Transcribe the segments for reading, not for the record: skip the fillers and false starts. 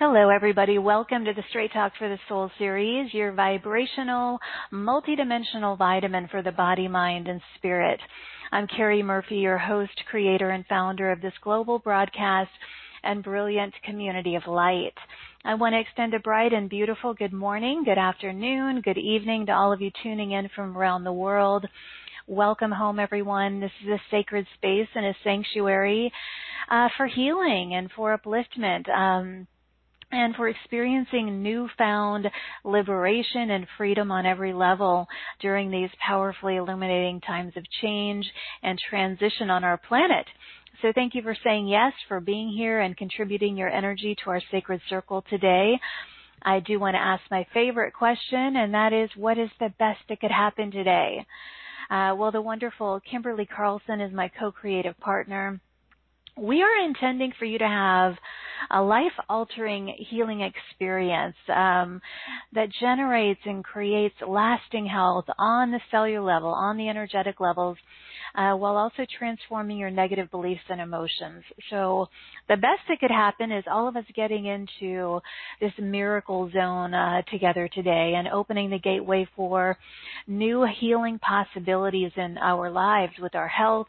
Hello, everybody. Welcome to the Straight Talk for the Soul series, your vibrational, multidimensional vitamin for the body, mind, and spirit. I'm Carrie Murphy, your host, creator, and founder of this global broadcast and brilliant community of light. I want to extend a bright and beautiful good morning, good afternoon, good evening to all of you tuning in from around the world. Welcome home, everyone. This is a sacred space and a sanctuary for healing and for upliftment. And for experiencing newfound liberation and freedom on every level during these powerfully illuminating times of change and transition on our planet. So thank you for saying yes, for being here and contributing your energy to our sacred circle today. I do want to ask my favorite question, and that is, what is the best that could happen today? Well, the wonderful Kimberly Carlson is my co-creative partner. We are intending for you to have a life-altering healing experience that generates and creates lasting health on the cellular level, on the energetic levels, while also transforming your negative beliefs and emotions. So the best that could happen is all of us getting into this miracle zone together today and opening the gateway for new healing possibilities in our lives with our health,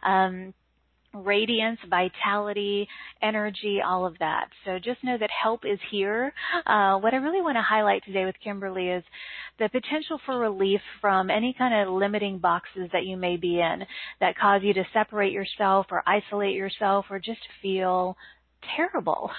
radiance, vitality, energy, all of that. So just know that help is here. What I really want to highlight today with Kimberly is the potential for relief from any kind of limiting boxes that you may be in that cause you to separate yourself or isolate yourself or just feel terrible.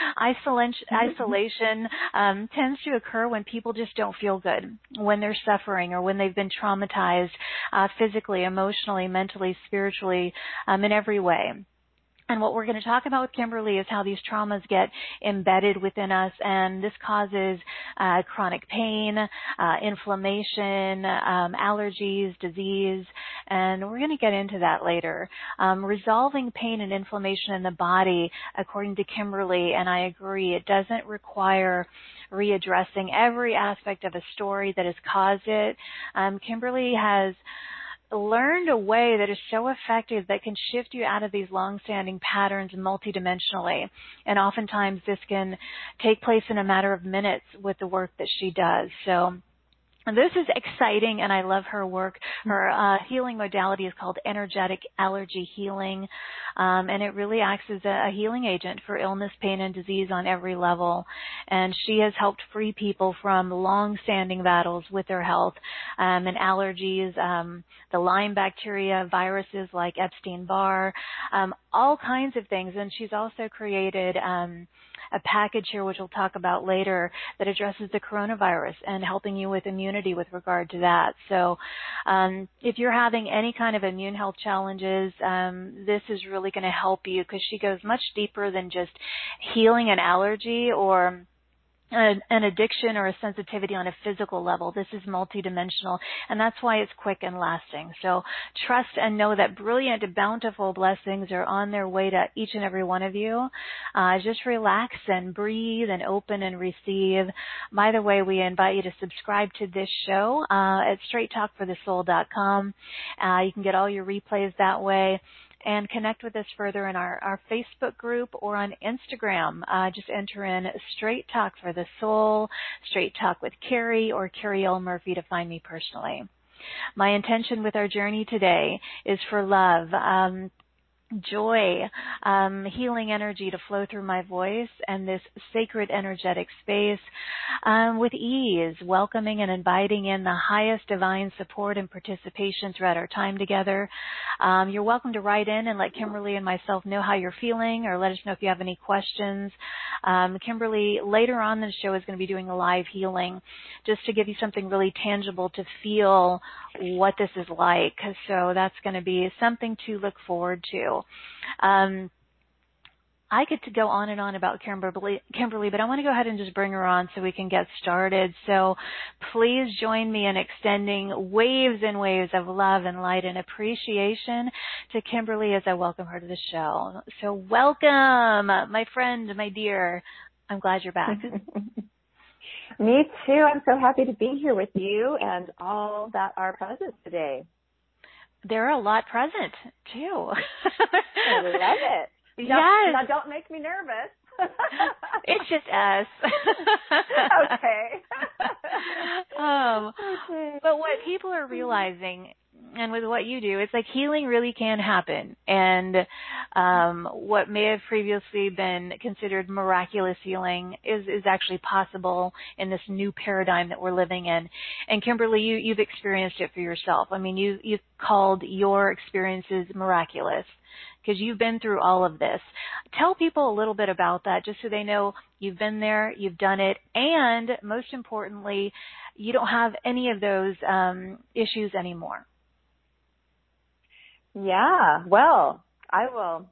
Isolation tends to occur when people just don't feel good, when they're suffering or when they've been traumatized physically, emotionally, mentally, spiritually, in every way. And what we're going to talk about with Kimberly is how these traumas get embedded within us, and this causes chronic pain, inflammation, allergies, disease, and we're going to get into that later. Resolving pain and inflammation in the body, according to Kimberly, and I agree, it doesn't require readdressing every aspect of a story that has caused it. Kimberly has learned a way that is so effective that can shift you out of these long-standing patterns multidimensionally. And oftentimes this can take place in a matter of minutes with the work that she does. So this is exciting, and I love her work. Her healing modality is called energetic allergy healing, and it really acts as a healing agent for illness, pain, and disease on every level. And she has helped free people from long-standing battles with their health and allergies, the Lyme bacteria, viruses like Epstein-Barr, all kinds of things. And she's also created a package here, which we'll talk about later, that addresses the coronavirus and helping you with immunity with regard to that. So if you're having any kind of immune health challenges, this is really going to help you because she goes much deeper than just healing an allergy or an addiction or a sensitivity on a physical level. This is multidimensional, and that's why it's quick and lasting. So trust and know that brilliant, bountiful blessings are on their way to each and every one of you. Just relax and breathe and open and receive. By the way, we invite you to subscribe to this show at straighttalkforthesoul.com. You can get all your replays that way. And connect with us further in our Facebook group or on Instagram. Just enter in Straight Talk for the Soul, Straight Talk with Carrie, or Carrie L. Murphy to find me personally. My intention with our journey today is for love, joy, healing energy to flow through my voice and this sacred energetic space with ease, welcoming and inviting in the highest divine support and participation throughout our time together. You're welcome to write in and let Kimberly and myself know how you're feeling, or let us know if you have any questions. Kimberly, later on in the show, is going to be doing a live healing just to give you something really tangible to feel what this is like. So that's going to be something to look forward to. I get to go on and on about Kimberly, but I want to go ahead and just bring her on so we can get started. So please join me in extending waves and waves of love and light and appreciation to Kimberly as I welcome her to the show. So welcome, my friend, my dear. I'm glad you're back. Me too. I'm so happy to be here with you and all that are present today. There are a lot present, too. I love it. Yes. Now, don't make me nervous. It's just us. Okay. Okay. But what people are realizing, and with what you do, it's like healing really can happen. And what may have previously been considered miraculous healing is actually possible in this new paradigm that we're living in. And Kimberly, you've experienced it for yourself. I mean, you've called your experiences miraculous because you've been through all of this. Tell people a little bit about that just so they know you've been there, you've done it, and most importantly, you don't have any of those issues anymore. Yeah, well, I will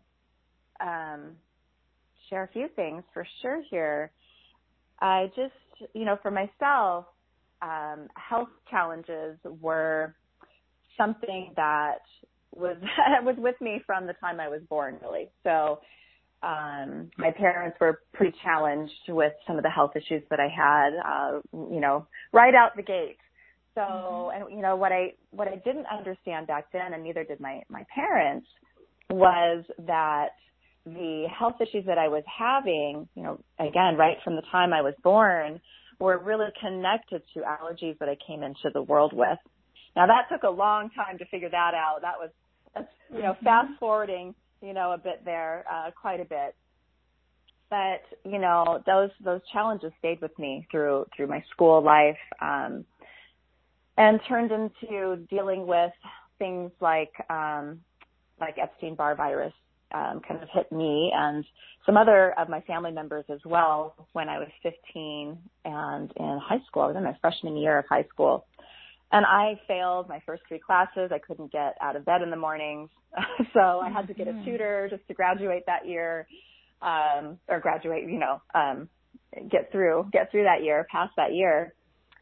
share a few things for sure here. I just, for myself, health challenges were something that was with me from the time I was born, really. So my parents were pretty challenged with some of the health issues that I had, right out the gate. So, and what I didn't understand back then, and neither did my parents, was that the health issues that I was having, again, right from the time I was born, were really connected to allergies that I came into the world with. Now that took a long time to figure that out. That's fast forwarding, a bit there, quite a bit. But, those challenges stayed with me through my school life, and turned into dealing with things like Epstein-Barr virus, kind of hit me and some other of my family members as well when I was 15 and in high school. I was in my freshman year of high school. And I failed my first 3 classes. I couldn't get out of bed in the mornings. So I had to get a tutor just to graduate that year, or graduate, get through that year, pass that year.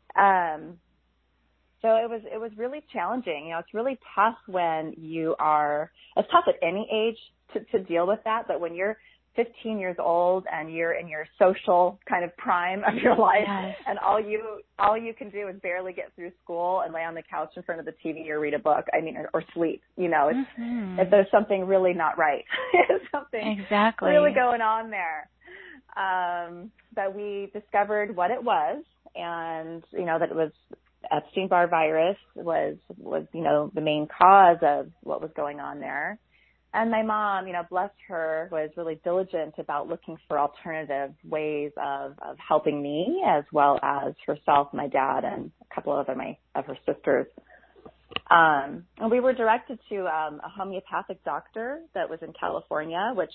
So it was really challenging. It's really tough when it's tough at any age to deal with that, but when you're 15 years old and you're in your social kind of prime of your life, yes, and all you can do is barely get through school and lay on the couch in front of the TV or read a book, or sleep, if there's something really not right. Something exactly really going on there. But we discovered what it was, and, that it was Epstein-Barr virus was, the main cause of what was going on there. And my mom, bless her, was really diligent about looking for alternative ways of helping me, as well as herself, my dad, and a couple of her sisters. And we were directed to a homeopathic doctor that was in California, which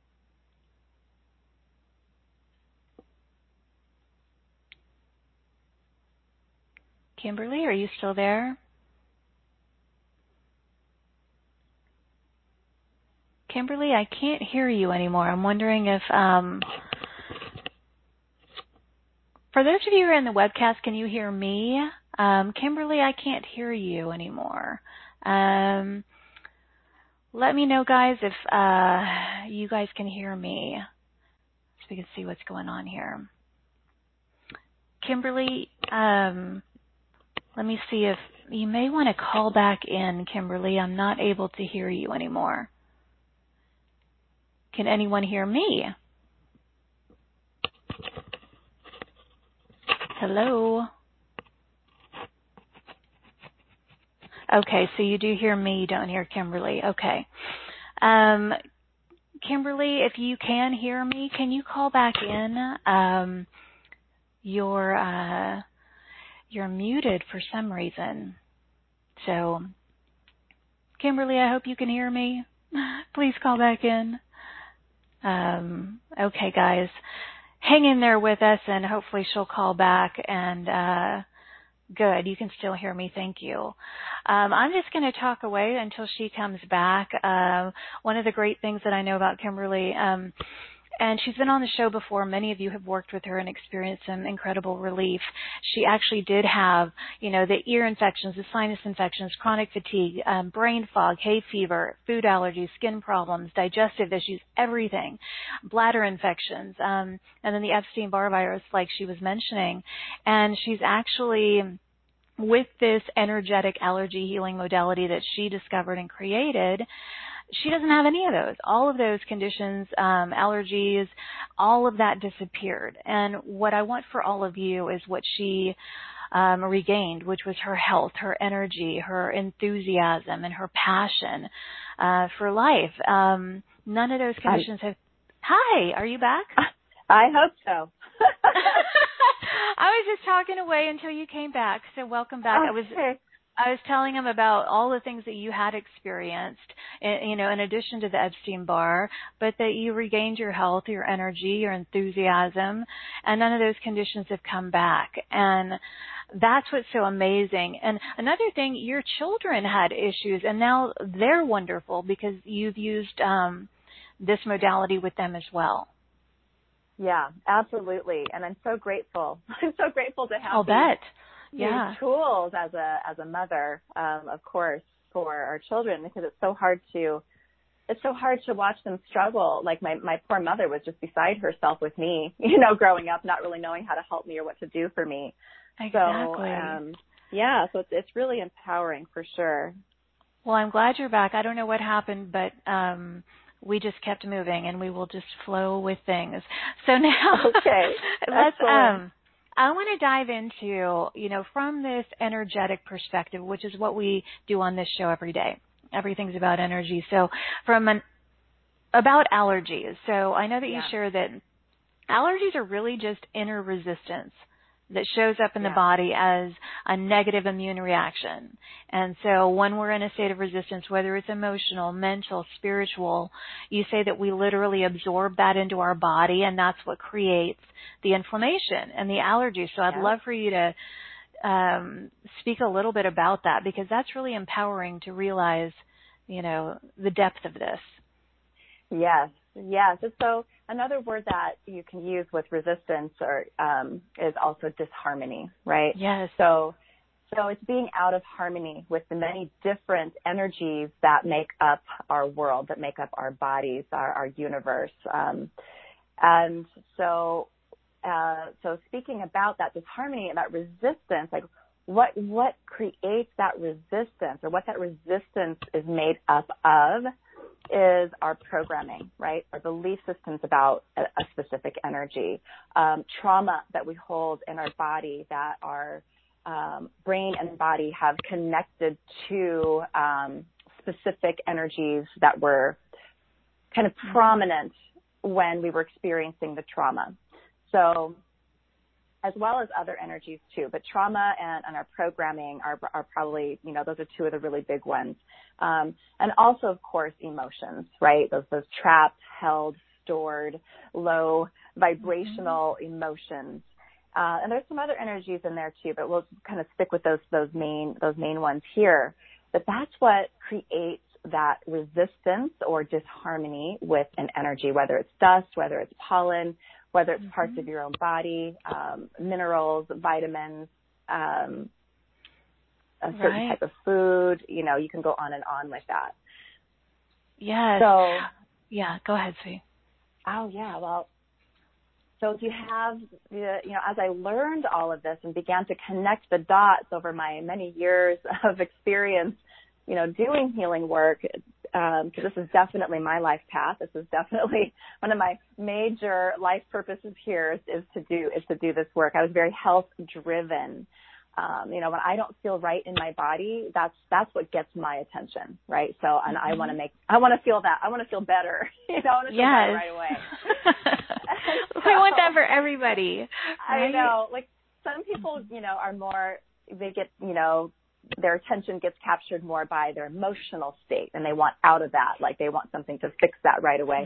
Kimberly, are you still there? Kimberly, I can't hear you anymore. I'm wondering if, for those of you who are in the webcast, can you hear me? Kimberly, I can't hear you anymore. Let me know, guys, if you guys can hear me, so we can see what's going on here. Kimberly, let me see if you may want to call back in, Kimberly. I'm not able to hear you anymore. Can anyone hear me? Hello? Okay, so you do hear me, you don't hear Kimberly. Okay. Kimberly, if you can hear me, can you call back in? You're muted for some reason. So, Kimberly, I hope you can hear me. Please call back in. Okay, guys, hang in there with us, and hopefully she'll call back. And good, you can still hear me. Thank you. I'm just going to talk away until she comes back. One of the great things that I know about Kimberly, and she's been on the show before. Many of you have worked with her and experienced some incredible relief. She actually did have, the ear infections, the sinus infections, chronic fatigue, brain fog, hay fever, food allergies, skin problems, digestive issues, everything, bladder infections, and then the Epstein-Barr virus, like she was mentioning. And she's actually, with this energetic allergy healing modality that she discovered and created, she doesn't have any of those. All of those conditions, allergies, all of that disappeared. And what I want for all of you is what she regained, which was her health, her energy, her enthusiasm, and her passion for life. None of those conditions have. Hi, are you back? I hope so. I was just talking away until you came back, so welcome back. Okay. I was telling him about all the things that you had experienced, in addition to the Epstein-Barr, but that you regained your health, your energy, your enthusiasm, and none of those conditions have come back. And that's what's so amazing. And another thing, your children had issues, and now they're wonderful because you've used this modality with them as well. Yeah, absolutely. And I'm so grateful. I'm so grateful to have I'll bet. these tools as a mother, of course, for our children, because it's so hard to watch them struggle. Like my poor mother was just beside herself with me, growing up, not really knowing how to help me or what to do for me. Exactly. So it's really empowering for sure. Well, I'm glad you're back. I don't know what happened, but we just kept moving, and we will just flow with things. So now, okay, let's. I want to dive into, from this energetic perspective, which is what we do on this show every day. Everything's about energy. So about allergies. So I know that you share that allergies are really just inner resistance that shows up in the body as a negative immune reaction. And so when we're in a state of resistance, whether it's emotional, mental, spiritual, you say that we literally absorb that into our body, and that's what creates the inflammation and the allergies. So I'd love for you to speak a little bit about that, because that's really empowering to realize, the depth of this. Yes. So another word that you can use with resistance is also disharmony, right? Yes. So it's being out of harmony with the many different energies that make up our world, that make up our bodies, our universe. And so speaking about that disharmony and that resistance, like what creates that resistance, or what that resistance is made up of, is our programming, right? Our belief systems about a specific energy, trauma that we hold in our body, that our brain and body have connected to specific energies that were kind of prominent when we were experiencing the trauma. So, as well as other energies too, but trauma and our programming are probably, those are two of the really big ones. And also, of course, emotions, right? Those trapped, held, stored, low vibrational emotions. And there's some other energies in there too, but we'll kind of stick with those main ones here. But that's what creates that resistance or disharmony with an energy, whether it's dust, whether it's pollen, whether it's parts of your own body, minerals, vitamins, a certain type of food. You can go on and on with that. Yes. So, go ahead, Sue. Oh, yeah. Well, so if you have, as I learned all of this and began to connect the dots over my many years of experience, doing healing work, because this is definitely my life path. This is definitely one of my major life purposes here is to do this work. I was very health driven. When I don't feel right in my body, that's what gets my attention, right? So, and I want to feel that. I want to feel better. I want to feel better right away. We want that for everybody. Right? I know. Like some people, are more, they get, their attention gets captured more by their emotional state, and they want out of that. Like they want something to fix that right away.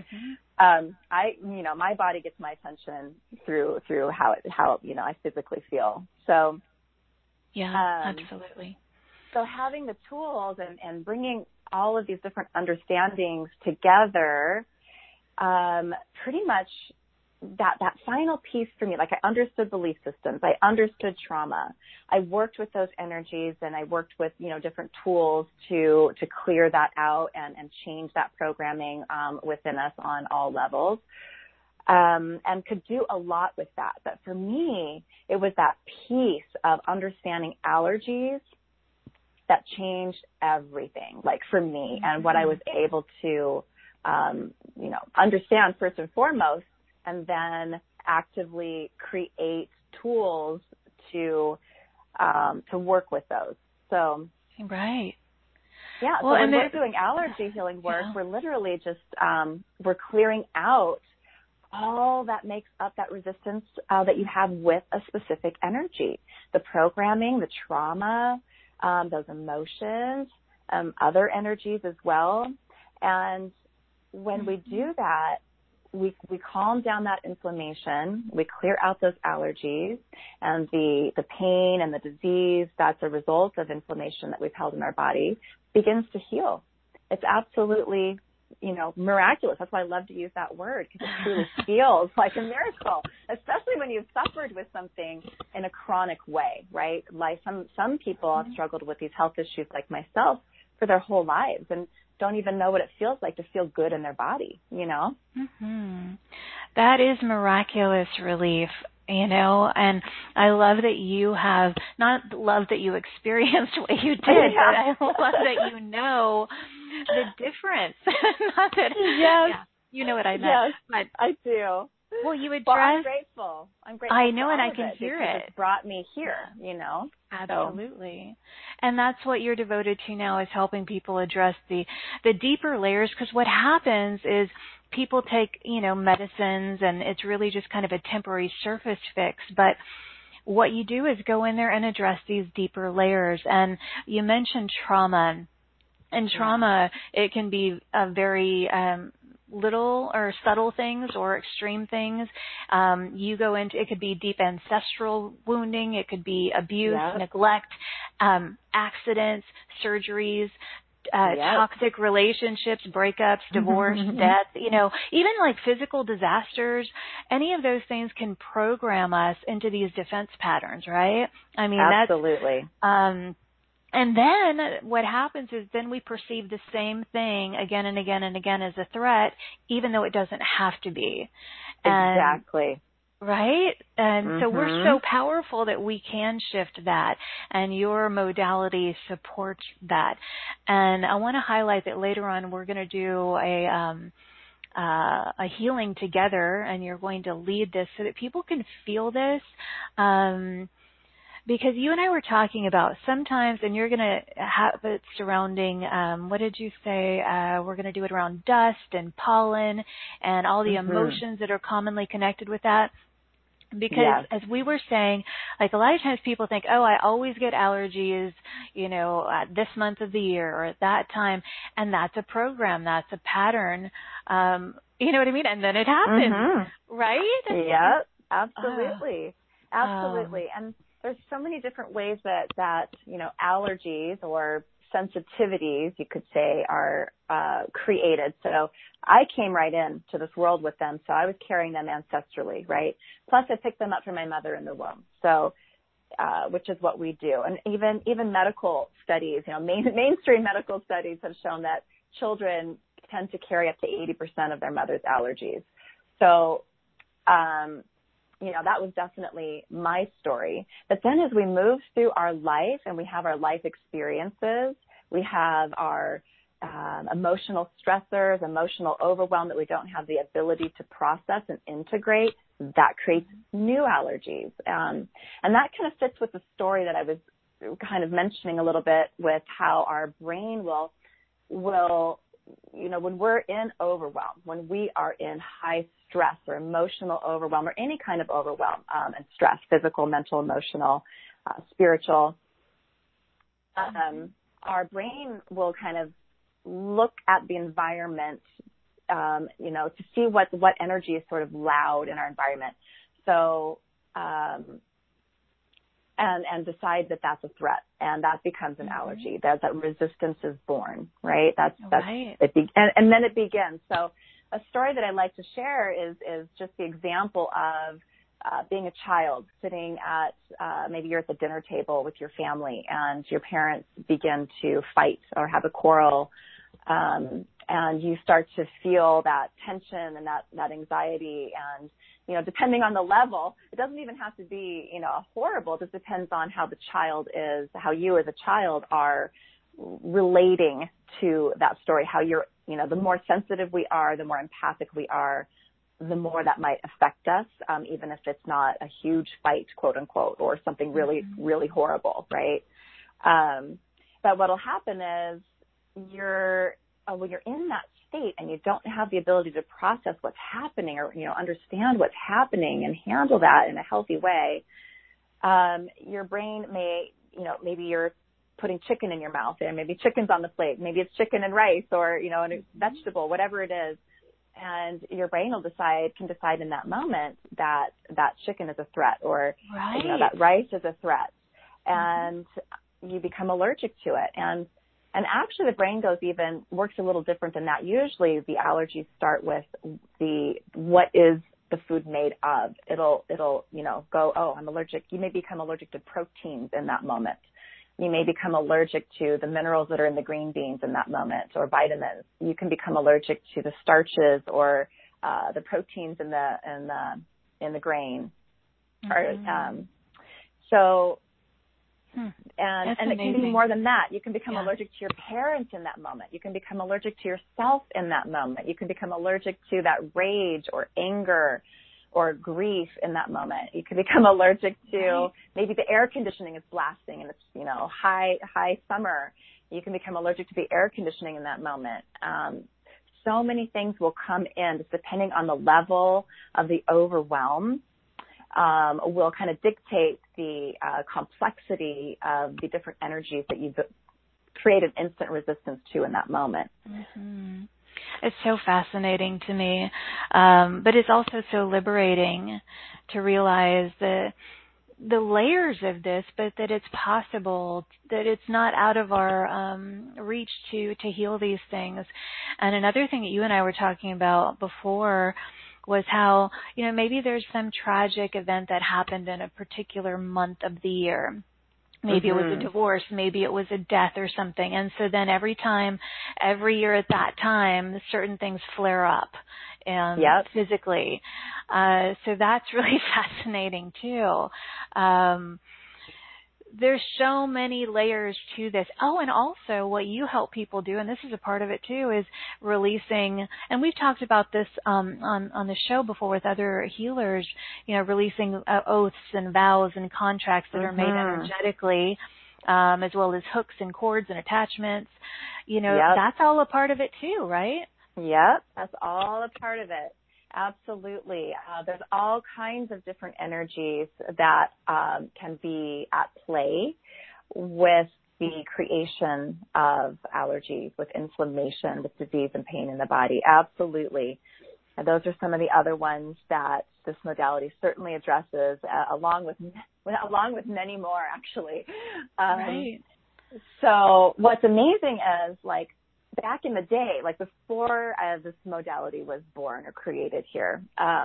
My body gets my attention through how I physically feel. So, absolutely. So having the tools and bringing all of these different understandings together, pretty much that final piece for me, like I understood belief systems, I understood trauma. I worked with those energies, and I worked with, different tools to clear that out and change that programming within us on all levels. And could do a lot with that. But for me, it was that piece of understanding allergies that changed everything, like for me, and what I was able to, understand first and foremost, and then actively create tools to work with those. So, right. Yeah. Well, so when we're doing allergy healing work, we're literally just, we're clearing out all that makes up that resistance that you have with a specific energy, the programming, the trauma, those emotions, other energies as well. And when we do that, we calm down that inflammation, we clear out those allergies, and the pain and the disease that's a result of inflammation that we've held in our body begins to heal. It's absolutely, miraculous. That's why I love to use that word, because it truly feels like a miracle, especially when you've suffered with something in a chronic way, right? Like some people have struggled with these health issues like myself for their whole lives and don't even know what it feels like to feel good in their body, Mm-hmm. That is miraculous relief, and I love that you have, not love that you experienced what you did, but I love that you know the difference. Not that, you know what I meant. Yes, but, I do. Well, you address. Well, I'm grateful. I know, and I can hear it. It's brought me here, Absolutely. So. And that's what you're devoted to now, is helping people address the deeper layers, because what happens is people take, medicines, and it's really just kind of a temporary surface fix, but what you do is go in there and address these deeper layers. And you mentioned trauma. And trauma, it can be a very little or subtle things or extreme things. You go into, it could be deep ancestral wounding, it could be abuse, neglect, accidents, surgeries, toxic relationships, breakups, divorce, death, even like physical disasters. Any of those things can program us into these defense patterns, right? I mean, absolutely. And then what happens is then we perceive the same thing again and again and again as a threat, even though it doesn't have to be. Exactly. Right? And so we're so powerful that we can shift that, and your modality supports that. And I want to highlight that later on we're going to do a healing together, and you're going to lead this so that people can feel this. Because you and I were talking about sometimes, and you're going to have it surrounding, what did you say? We're going to do it around dust and pollen and all the emotions that are commonly connected with that. Because as we were saying, like a lot of times people think, oh, I always get allergies, at this month of the year or at that time. And that's a program. That's a pattern. You know what I mean? And then it happens, right? Yeah, absolutely. Absolutely. And there's so many different ways that allergies or sensitivities, you could say, are created. So I came right into this world with them, so I was carrying them ancestrally, right? Plus I picked them up from my mother in the womb, so which is what we do. And even medical studies, mainstream medical studies have shown that children tend to carry up to 80% of their mother's allergies. So that was definitely my story. But then as we move through our life and we have our life experiences, we have our emotional stressors, emotional overwhelm that we don't have the ability to process and integrate, that creates new allergies. And that kind of fits with the story that I was kind of mentioning a little bit with how our brain will when we're in overwhelm, when we are in high stress or emotional overwhelm or any kind of overwhelm and stress, physical, mental, emotional, spiritual, our brain will kind of look at the environment, to see what energy is sort of loud in our environment. So, and decide that that's a threat, and that becomes an allergy. That resistance is born, right? That's right. And then it begins. So, a story that I like to share is just the example of being a child sitting at maybe you're at the dinner table with your family, and your parents begin to fight or have a quarrel, and you start to feel that tension and that anxiety. And, you know, depending on the level, it doesn't even have to be, you know, horrible. It just depends on how the child is, how you as a child are relating to that story, how you're, you know, the more sensitive we are, the more empathic we are, the more that might affect us, even if it's not a huge fight, quote unquote, or something really, really horrible, right? But what'll happen is when you're in that state and you don't have the ability to process what's happening or, you know, understand what's happening and handle that in a healthy way, your brain may, you know, maybe you're putting chicken in your mouth and maybe chicken's on the plate, maybe it's chicken and rice or, you know, and a vegetable, whatever it is. And your brain will can decide in that moment that chicken is a threat or, you know, that rice is a threat. And you become allergic to it. And actually the brain works a little different than that. Usually the allergies start with what is the food made of. It'll, you know, go, oh, I'm allergic. You may become allergic to proteins in that moment. You may become allergic to the minerals that are in the green beans in that moment or vitamins. You can become allergic to the starches or the proteins in the grain. And it can be more than that. You can become allergic to your parents in that moment. You can become allergic to yourself in that moment. You can become allergic to that rage or anger or grief in that moment. You can become allergic to maybe the air conditioning is blasting and it's, you know, high summer. You can become allergic to the air conditioning in that moment. So many things will come in just depending on the level of the overwhelm. Will kind of dictate the complexity of the different energies that you create an instant resistance to in that moment. Mm-hmm. It's so fascinating to me, but it's also so liberating to realize the layers of this, but that it's possible, that it's not out of our reach to heal these things. And another thing that you and I were talking about before was how, you know, maybe there's some tragic event that happened in a particular month of the year. Maybe it was a divorce, maybe it was a death or something. And so then every year at that time, certain things flare up physically. So that's really fascinating too. There's so many layers to this. Oh, and also what you help people do, and this is a part of it too, is releasing, and we've talked about this on the show before with other healers, you know, releasing oaths and vows and contracts that are made energetically, as well as hooks and cords and attachments. You know, that's all a part of it too, right? Yep, that's all a part of it. Absolutely. There's all kinds of different energies that can be at play with the creation of allergies, with inflammation, with disease and pain in the body. Absolutely. And those are some of the other ones that this modality certainly addresses, along with many more, actually. Right. So what's amazing is, like, back in the day, like before this modality was born or created here,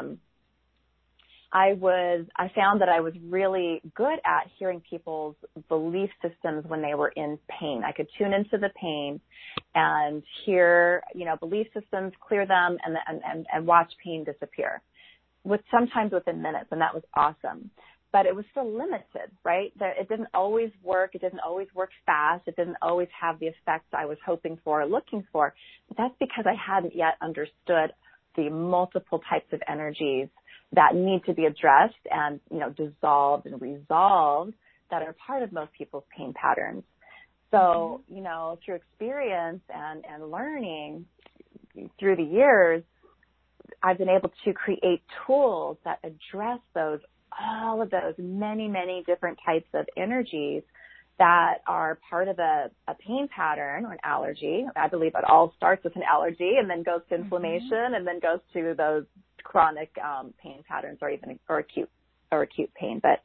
I found that I was really good at hearing people's belief systems when they were in pain. I could tune into the pain and hear, you know, belief systems, clear them, and watch pain disappear, sometimes within minutes, and that was awesome. But it was still limited, right? It didn't always work. It didn't always work fast. It didn't always have the effects I was hoping for or looking for. But that's because I hadn't yet understood the multiple types of energies that need to be addressed and, you know, dissolved and resolved that are part of most people's pain patterns. So, you know, through experience and learning through the years, I've been able to create tools that address all of those many, many different types of energies that are part of a pain pattern or an allergy. I believe it all starts with an allergy and then goes to inflammation and then goes to those chronic pain patterns or acute pain. But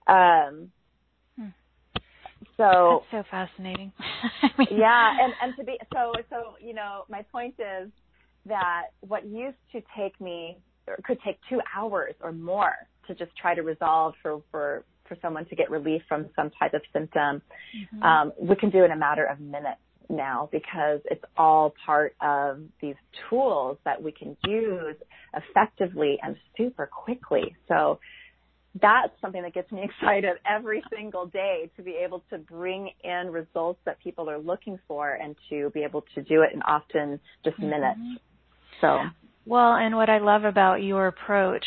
so that's so fascinating. Yeah, and to be so you know, my point is that what used to take me could take 2 hours or more to just try to resolve for someone to get relief from some type of symptom, we can do in a matter of minutes now because it's all part of these tools that we can use effectively and super quickly. So that's something that gets me excited every single day, to be able to bring in results that people are looking for and to be able to do it in often just minutes. So, well, and what I love about your approach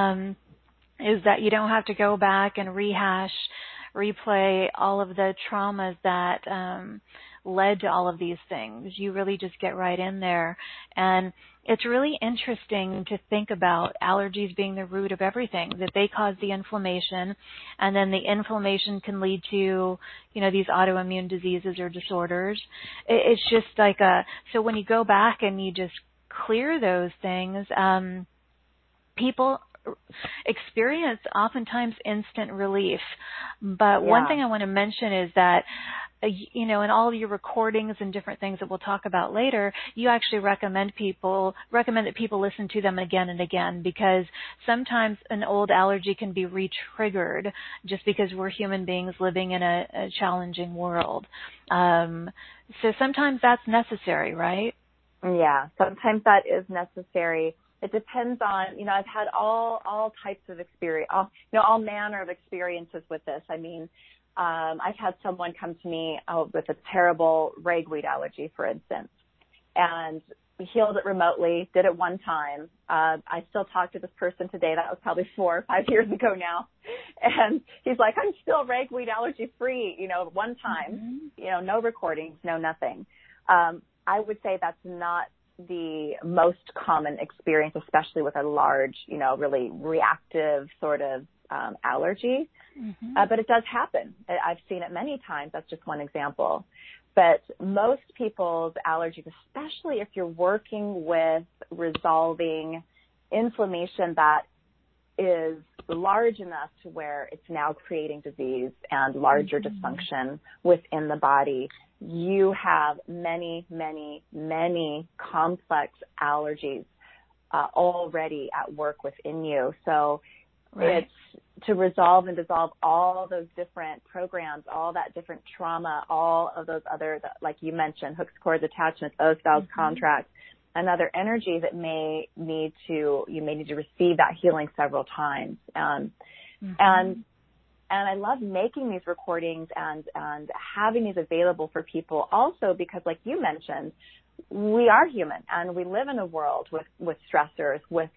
is that you don't have to go back and replay all of the traumas that led to all of these things. You really just get right in there. And it's really interesting to think about allergies being the root of everything, that they cause the inflammation, and then the inflammation can lead to, these autoimmune diseases or disorders. It's just like so when you go back and you just clear those things, people experience oftentimes instant relief. But one thing I want to mention is that, in all of your recordings and different things that we'll talk about later, you actually recommend that people listen to them again and again, because sometimes an old allergy can be re-triggered just because we're human beings living in a challenging world. So sometimes that's necessary, right? Yeah, sometimes that is necessary. It depends on, I've had all types of experience, all manner of experiences with this. I mean, I've had someone come to me with a terrible ragweed allergy, for instance, and we healed it remotely, did it one time. I still talk to this person today. That was probably 4 or 5 years ago now. And he's like, I'm still ragweed allergy free, one time, no recordings, no nothing. I would say that's not the most common experience, especially with a large, really reactive sort of allergy. But it does happen. I've seen it many times. That's just one example. But most people's allergies, especially if you're working with resolving inflammation that is large enough to where it's now creating disease and larger dysfunction within the body, you have many, many, many complex allergies already at work within you. So it's to resolve and dissolve all those different programs, all that different trauma, all of those other, like you mentioned, hooks, cords, attachments, oaths, vows, contracts, and other energy that you may need to receive that healing several times. And I love making these recordings and having these available for people also because, like you mentioned, we are human and we live in a world with stressors, with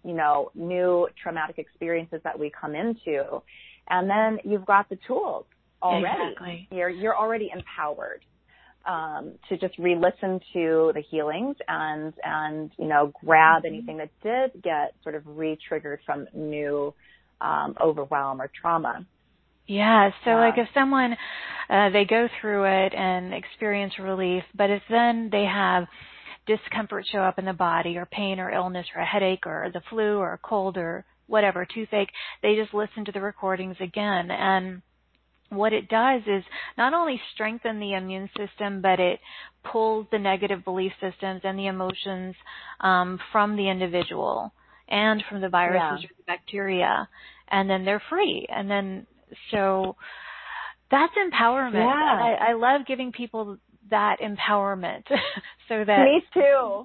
new traumatic experiences that we come into. And then you've got the tools already. Exactly. You're already empowered to just re-listen to the healings and grab anything that did get sort of re-triggered from new overwhelm or trauma. Yeah, so like if someone, they go through it and experience relief, but if then they have discomfort show up in the body or pain or illness or a headache or the flu or a cold or whatever, toothache, they just listen to the recordings again. And what it does is not only strengthen the immune system, but it pulls the negative belief systems and the emotions from the individual and from the viruses or the bacteria, and then they're free. And then so that's empowerment. Yeah. I love giving people that empowerment so that Me too.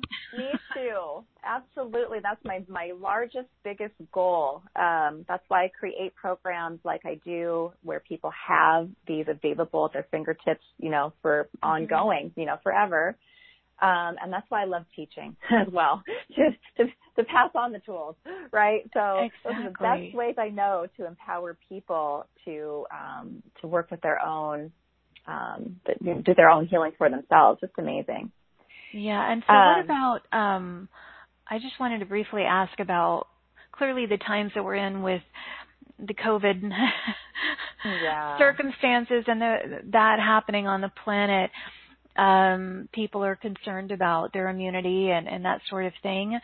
Absolutely. That's my largest, biggest goal. That's why I create programs like I do where people have these available at their fingertips, for ongoing, forever. And that's why I love teaching as well, to pass on the tools, right? So those are the best ways I know to empower people to work with their own, do their own healing for themselves. It's amazing. Yeah. And so what about, I just wanted to briefly ask about clearly the times that we're in with the COVID circumstances and that happening on the planet. People are concerned about their immunity and that sort of thing.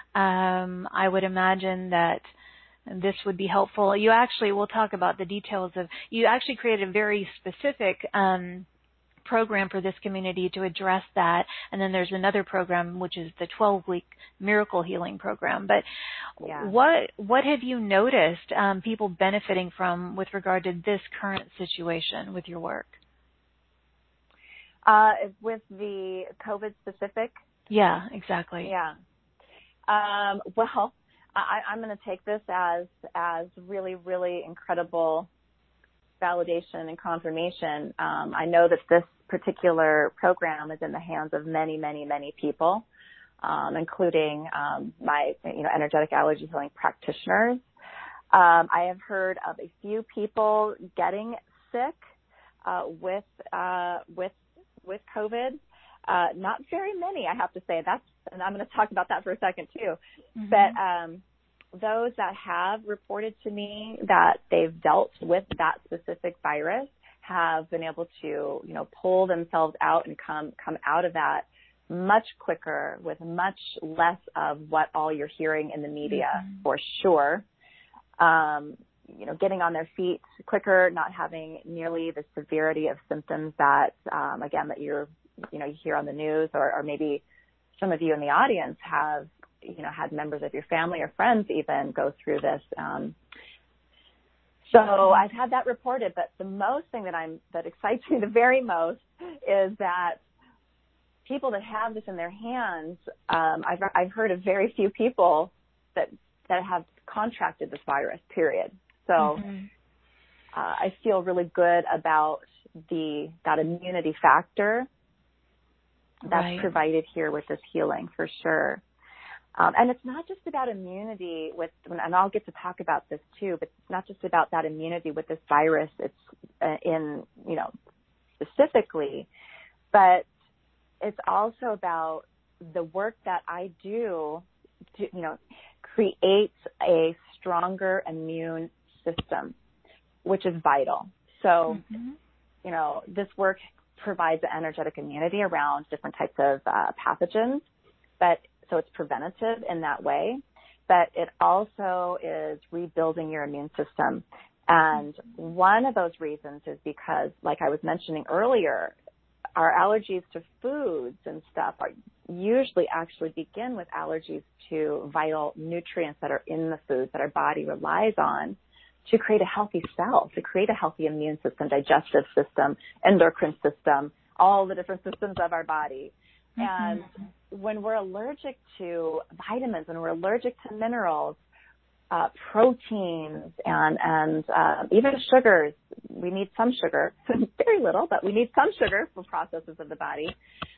I would imagine that this would be helpful. We'll talk about the details you actually created a very specific program for this community to address that. And then there's another program, which is the 12-week miracle healing program. But what have you noticed people benefiting from with regard to this current situation with your work? With the COVID specific? Yeah, exactly. Yeah. Well, I'm going to take this as really, really incredible validation and confirmation. I know that this particular program is in the hands of many, many, many people, including my, energetic allergy healing practitioners. I have heard of a few people getting sick with COVID. Not very many, I have to say. And I'm going to talk about that for a second too. Mm-hmm. But those that have reported to me that they've dealt with that specific virus have been able to, pull themselves out and come out of that much quicker with much less of what all you're hearing in the media, mm-hmm. for sure. Getting on their feet quicker, not having nearly the severity of symptoms that, again, that you hear on the news, or maybe some of you in the audience have, had members of your family or friends even go through this. So I've had that reported, but the most thing that excites me the very most is that people that have this in their hands, I've heard of very few people that have contracted this virus, period. So mm-hmm. I feel really good about that immunity factor that's right. provided here with this healing, for sure. And it's not just about immunity and I'll get to talk about this too, but it's not just about that immunity with this virus. It's specifically, but it's also about the work that I do to, create a stronger immune system, which is vital. So, mm-hmm. This work provides energetic immunity around different types of pathogens, so it's preventative in that way, but it also is rebuilding your immune system. And one of those reasons is because, like I was mentioning earlier, our allergies to foods and stuff usually actually begin with allergies to vital nutrients that are in the foods that our body relies on to create a healthy cell, to create a healthy immune system, digestive system, endocrine system, all the different systems of our body. Mm-hmm. And when we're allergic to vitamins, when we're allergic to minerals, proteins, and even sugars, we need some sugar, very little, but we need some sugar for processes of the body.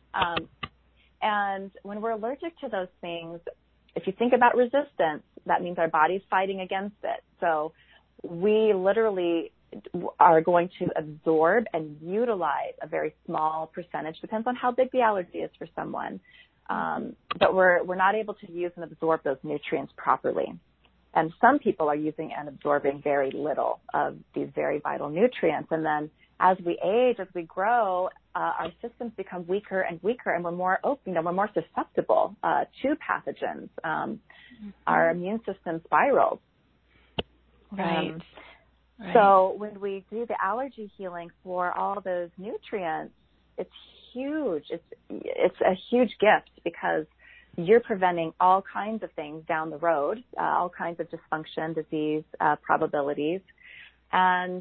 And when we're allergic to those things, if you think about resistance, that means our body's fighting against it. So we literally are going to absorb and utilize a very small percentage, depends on how big the allergy is for someone, but we're not able to use and absorb those nutrients properly. And some people are using and absorbing very little of these very vital nutrients. And then as we age, as we grow, our systems become weaker and weaker, and we're more open, we're more susceptible to pathogens. Mm-hmm. Our immune system spirals. Right. Right. So when we do the allergy healing for all those nutrients, it's huge. It's a huge gift because you're preventing all kinds of things down the road, all kinds of dysfunction, disease probabilities, and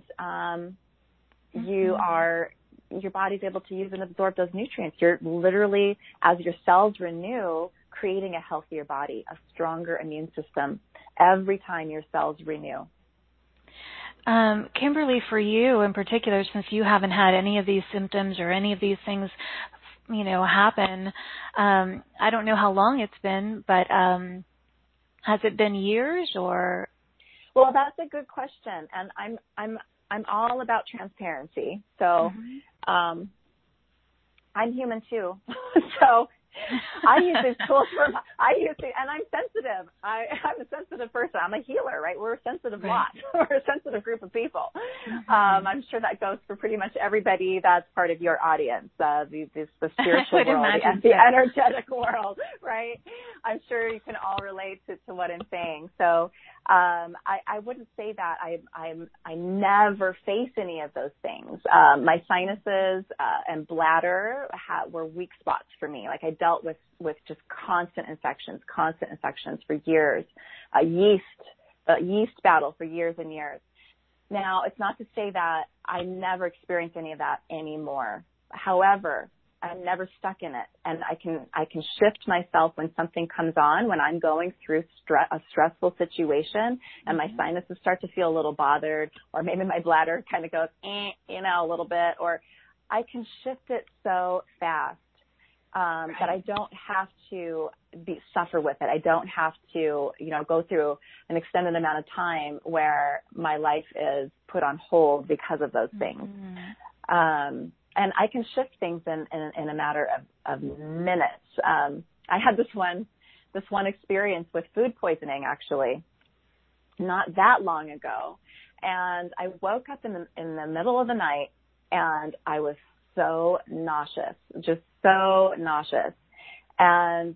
your body's able to use and absorb those nutrients. You're literally, as your cells renew, creating a healthier body, a stronger immune system every time your cells renew. Kimberly, for you in particular, since you haven't had any of these symptoms or any of these things, happen, I don't know how long it's been, but has it been years or? Well, that's a good question, and I'm all about transparency. So, mm-hmm. I'm human too. So I use these tools and I'm sensitive. I'm a sensitive person. I'm a healer, right? We're a sensitive lot. We're a sensitive group of people. Mm-hmm. I'm sure that goes for pretty much everybody that's part of your audience, the spiritual world and the energetic world, right? I'm sure you can all relate to what I'm saying. So, I wouldn't say that I never face any of those things. My sinuses and bladder were weak spots for me. Like I dealt with just constant infections for years, yeast battle for years and years. Now, it's not to say that I never experience any of that anymore. However, I'm never stuck in it. And I can shift myself when something comes on, when I'm going through a stressful situation and my sinuses start to feel a little bothered, or maybe my bladder kind of goes, a little bit, or I can shift it so fast. That I don't have to suffer with it. I don't have to, go through an extended amount of time where my life is put on hold because of those things. And I can shift things in a matter of minutes. I had this one experience with food poisoning, actually, not that long ago. And I woke up in the middle of the night, and I was so nauseous, just so nauseous. And,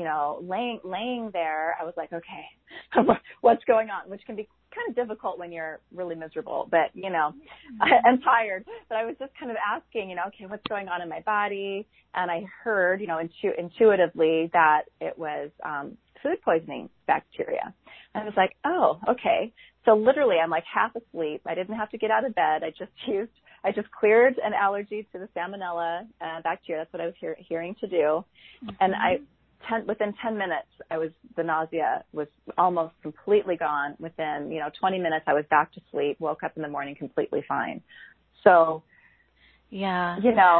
laying there, I was like, okay, what's going on? Which can be kind of difficult when you're really miserable, but, I'm tired. But I was just kind of asking, okay, what's going on in my body? And I heard, intuitively that it was food poisoning bacteria. And I was like, oh, okay. So literally I'm like half asleep. I didn't have to get out of bed. I just cleared an allergy to the salmonella bacteria. That's what I was hearing to do. And within 10 minutes, the nausea was almost completely gone. Within, 20 minutes, I was back to sleep, woke up in the morning completely fine. So, yeah,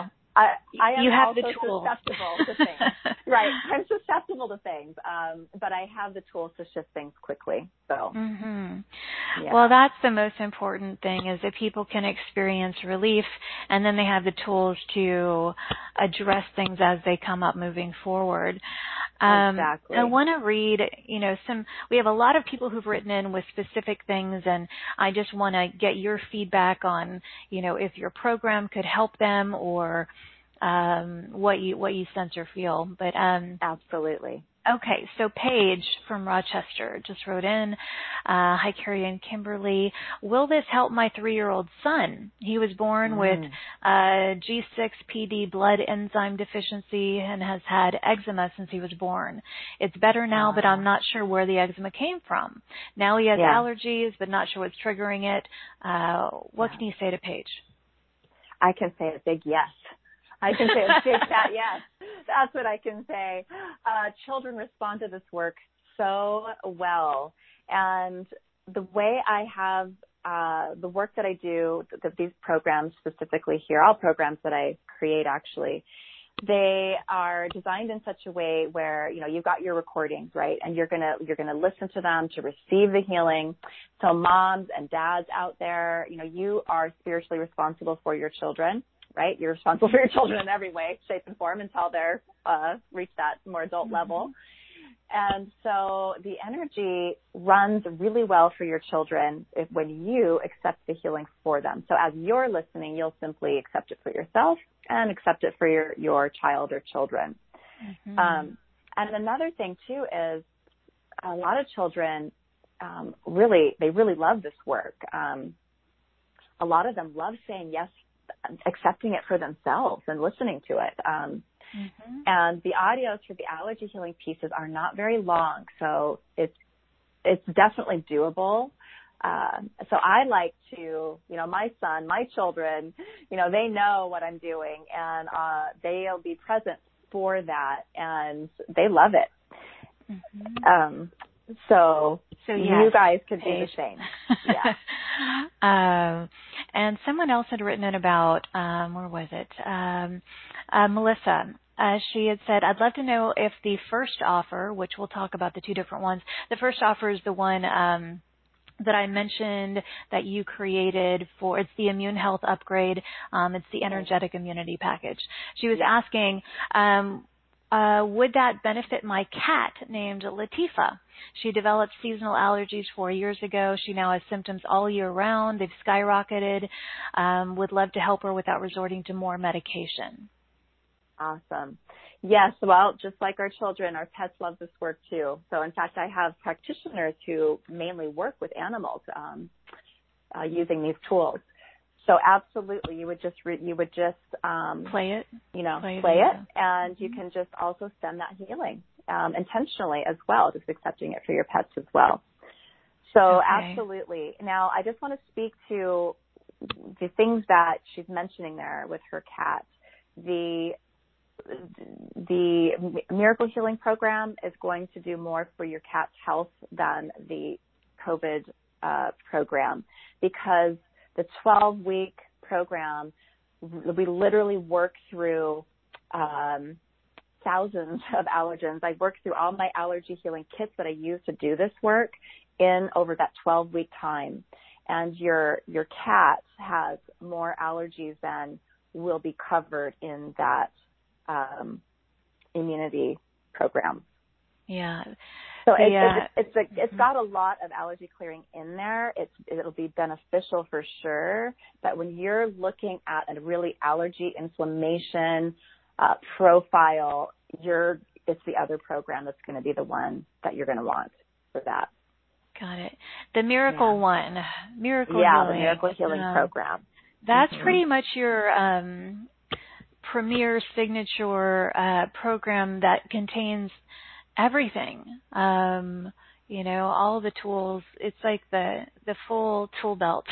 I am you have also the tools. susceptible to things. Right. I'm susceptible to things, but I have the tools to shift things quickly. So, yeah. Well, that's the most important thing, is that people can experience relief, and then they have the tools to address things as they come up moving forward. Exactly. I want to read, we have a lot of people who've written in with specific things, and I just want to get your feedback on, if your program could help them, or what you sense or feel. But absolutely. Okay, so Paige from Rochester just wrote in, hi, Carrie and Kimberly. Will this help my 3-year-old son? He was born with G6PD blood enzyme deficiency and has had eczema since he was born. It's better now, but I'm not sure where the eczema came from. Now he has allergies, but not sure what's triggering it. What can you say to Paige? I can say a big yes. I can say a big fat yes. That's what I can say. Children respond to this work so well. And the way I have the work that I do, these programs specifically here, all programs that I create actually, they are designed in such a way where, you've got your recordings, right? And you're going to listen to them to receive the healing. So moms and dads out there, you are spiritually responsible for your children. Right? You're responsible for your children in every way, shape, and form until they're reach that more adult level. And so the energy runs really well for your children when you accept the healing for them. So as you're listening, you'll simply accept it for yourself and accept it for your child or children. And another thing, too, is a lot of children really love this work. A lot of them love saying yes, accepting it for themselves and listening to it. And the audios for the allergy healing pieces are not very long, so it's definitely doable. So I like to, my son, my children, they know what I'm doing, and they'll be present for that, and they love it. So yes, you guys could do the same. Yeah. And someone else had written in about, where was it? Melissa. She had said, I'd love to know if the first offer, which we'll talk about the two different ones, the first offer is the one that I mentioned that you created it's the immune health upgrade. It's the energetic immunity package. She was asking, would that benefit my cat named Latifa? She developed seasonal allergies 4 years ago. She now has symptoms all year round. They've skyrocketed. Would love to help her without resorting to more medication. Awesome. Yes, well, just like our children, our pets love this work too. So in fact, I have practitioners who mainly work with animals using these tools. So absolutely, you would just play it, play it, and you can just also send that healing intentionally as well, just accepting it for your pets as well. So absolutely. Now, I just want to speak to the things that she's mentioning there with her cat. the Miracle Healing Program is going to do more for your cat's health than the COVID program, because the 12-week program, we literally work through thousands of allergens. I work through all my allergy healing kits that I use to do this work in over that 12-week time. And your cat has more allergies than will be covered in that immunity program. Yeah. So it's got a lot of allergy clearing in there. It'll be beneficial for sure. But when you're looking at a really allergy inflammation profile, it's the other program that's going to be the one that you're going to want for that. Got it. The Miracle One, Miracle Healing. Yeah, the Miracle Healing Program. That's pretty much your premier signature program that contains everything. All the tools. It's like the full tool belt.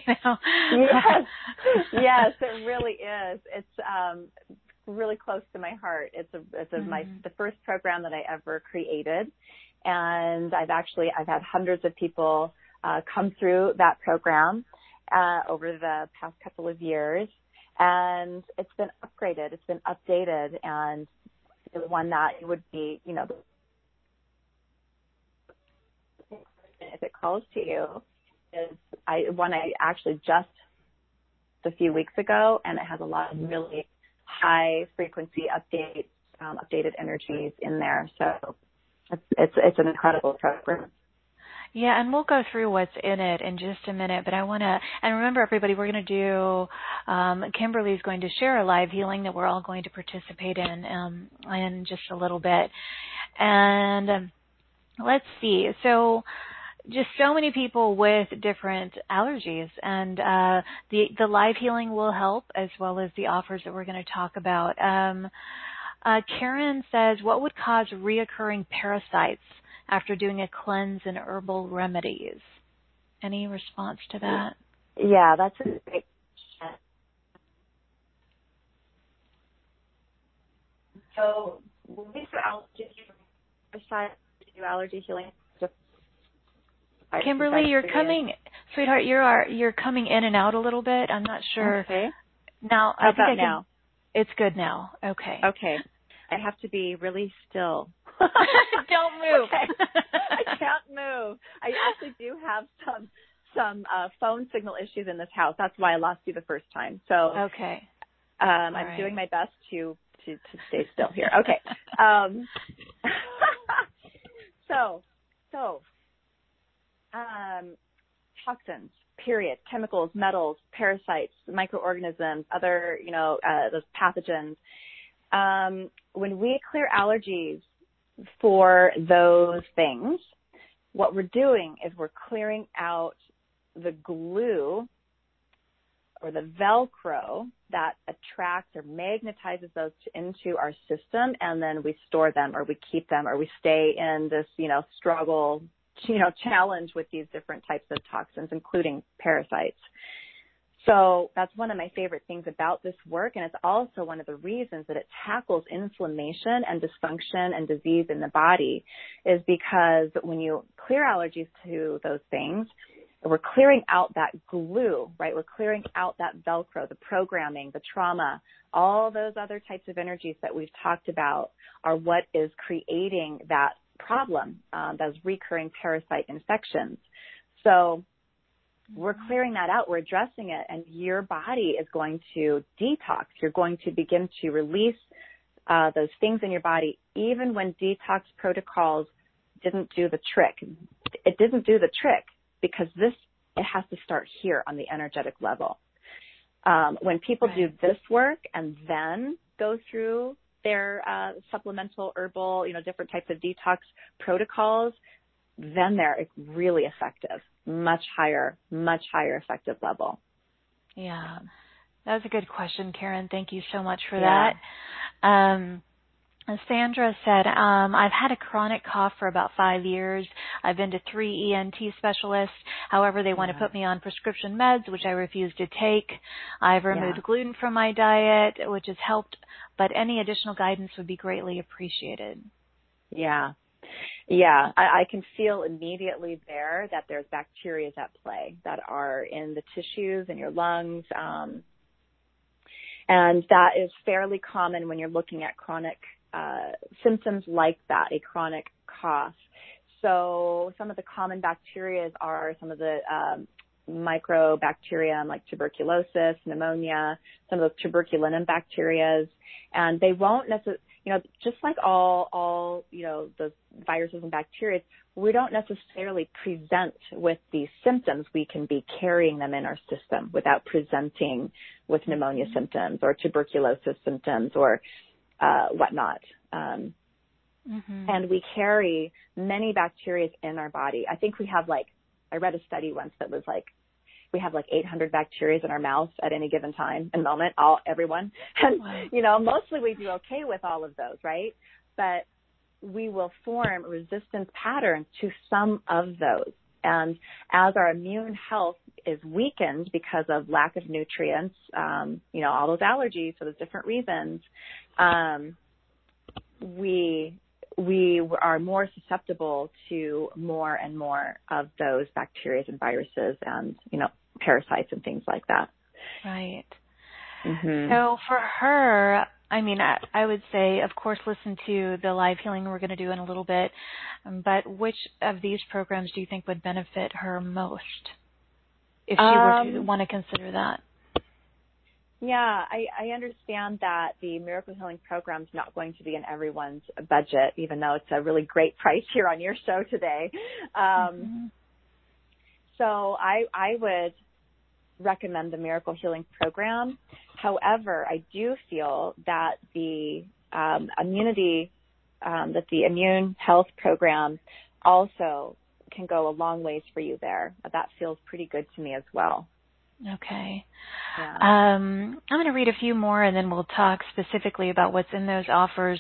Yes, it really is. It's really close to my heart. It's the first program that I ever created, and I've had hundreds of people come through that program over the past couple of years, and it's been upgraded, it's been updated, and the one that would be, if it calls to you, is one I actually just a few weeks ago, and it has a lot of really high frequency updated energies in there. So it's an incredible program. Yeah, and we'll go through what's in it in just a minute, but I want to, and remember everybody, we're going to do, Kimberly's going to share a live healing that we're all going to participate in just a little bit. And let's see, so just so many people with different allergies, and the live healing will help, as well as the offers that we're going to talk about. Karen says, what would cause reoccurring parasites after doing a cleanse and herbal remedies? Any response to that? Yeah, that's a great question. So when we do allergy healing, Kimberly, you're coming, sweetheart. You're coming in and out a little bit. I'm not sure. Okay. Now, How about now? It's good now. Okay. Okay. I have to be really still. Don't move. Okay. I can't move. I actually do have some phone signal issues in this house. That's why I lost you the first time. So okay. I'm doing my best to stay still here. Okay. So toxins, period, chemicals, metals, parasites, microorganisms, other, those pathogens. When we clear allergies for those things, what we're doing is we're clearing out the glue or the Velcro that attracts or magnetizes those into our system, and then we store them or we keep them or we stay in this, struggle, challenge with these different types of toxins, including parasites. So that's one of my favorite things about this work, and it's also one of the reasons that it tackles inflammation and dysfunction and disease in the body, is because when you clear allergies to those things, we're clearing out that glue, right? We're clearing out that Velcro, the programming, the trauma, all those other types of energies that we've talked about are what is creating that problem, those recurring parasite infections. So we're clearing that out, we're addressing it, and your body is going to detox. You're going to begin to release those things in your body, even when detox protocols didn't do the trick. It didn't do the trick because it has to start here on the energetic level. When people do this work and then go through their supplemental herbal, different types of detox protocols, then they're really effective, much higher effective level. Yeah, that was a good question, Karen. Thank you so much for that. Sandra said, I've had a chronic cough for about 5 years. I've been to 3 ENT specialists. However, they want to put me on prescription meds, which I refuse to take. I've removed gluten from my diet, which has helped, but any additional guidance would be greatly appreciated. Yeah. Yeah, I can feel immediately there that there's bacteria at play that are in the tissues in your lungs. And that is fairly common when you're looking at chronic symptoms like that, a chronic cough. So some of the common bacteria are some of the microbacterium like tuberculosis, pneumonia, some of those tuberculin bacteria, and they won't necessarily, just like all the viruses and bacteria, we don't necessarily present with these symptoms. We can be carrying them in our system without presenting with pneumonia symptoms or tuberculosis symptoms or whatnot. And we carry many bacteria in our body. I think we have I read a study once that was we have 800 bacteria in our mouth at any given time and moment, everyone. And, wow. Mostly we do okay with all of those, right? But we will form resistance patterns to some of those. And as our immune health is weakened because of lack of nutrients, all those allergies for those different reasons, we are more susceptible to more and more of those bacteria and viruses and, parasites and things like that. Right. Mm-hmm. So for her, I would say, of course, listen to the live healing we're going to do in a little bit, but which of these programs do you think would benefit her most if she were to want to consider that? Yeah, I understand that the Miracle Healing Program is not going to be in everyone's budget, even though it's a really great price here on your show today. So I would recommend the Miracle Healing Program. However, I do feel that the Immune Health Program also can go a long ways for you there. That feels pretty good to me as well. Okay. Yeah. I'm going to read a few more and then we'll talk specifically about what's in those offers.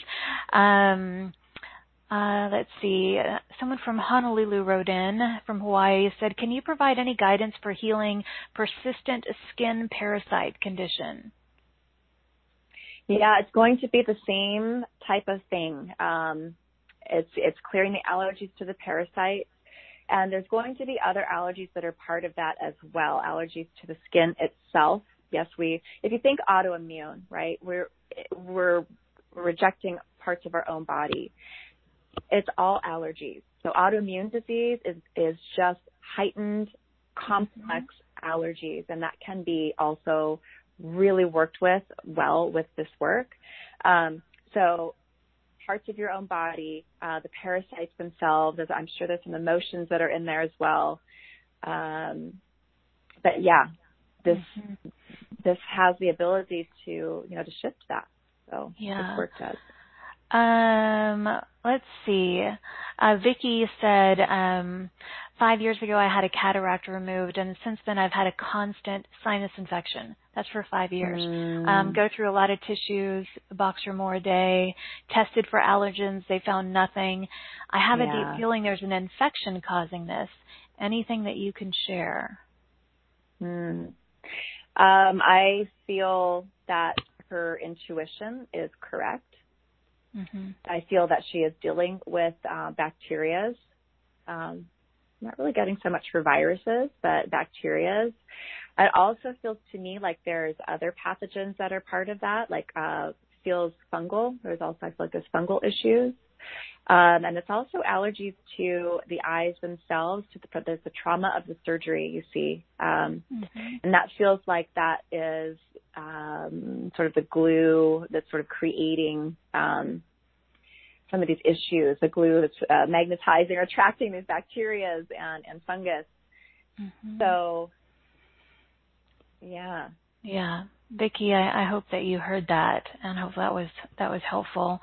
Let's see. Someone from Honolulu wrote in from Hawaii, said, can you provide any guidance for healing persistent skin parasite condition? Yeah, it's going to be the same type of thing. It's clearing the allergies to the parasites. And there's going to be other allergies that are part of that as well, allergies to the skin itself. Yes, if you think autoimmune, right, we're rejecting parts of our own body. It's all allergies. So autoimmune disease is just heightened, complex allergies, and that can be also really worked with well with this work. So parts of your own body, the parasites themselves, I'm sure there's some emotions that are in there as well. But yeah, this has the ability to shift that. So this work does. Let's see. Vicki said, 5 years ago I had a cataract removed, and since then I've had a constant sinus infection. That's for 5 years. Go through a lot of tissues, a box or more a day, tested for allergens. They found nothing. I have a deep feeling there's an infection causing this. Anything that you can share? I feel that her intuition is correct. I feel that she is dealing with bacterias. Not really getting so much for viruses, but bacterias. It also feels to me like there's other pathogens that are part of that, feels fungal. There's also, I feel like there's fungal issues. And it's also allergies to the eyes themselves, there's the trauma of the surgery, you see. And that feels like that is sort of the glue that's sort of creating some of these issues, the glue that's magnetizing or attracting these bacteria and fungus. So, yeah. Yeah. Vicki, I hope that you heard that and hope that was helpful.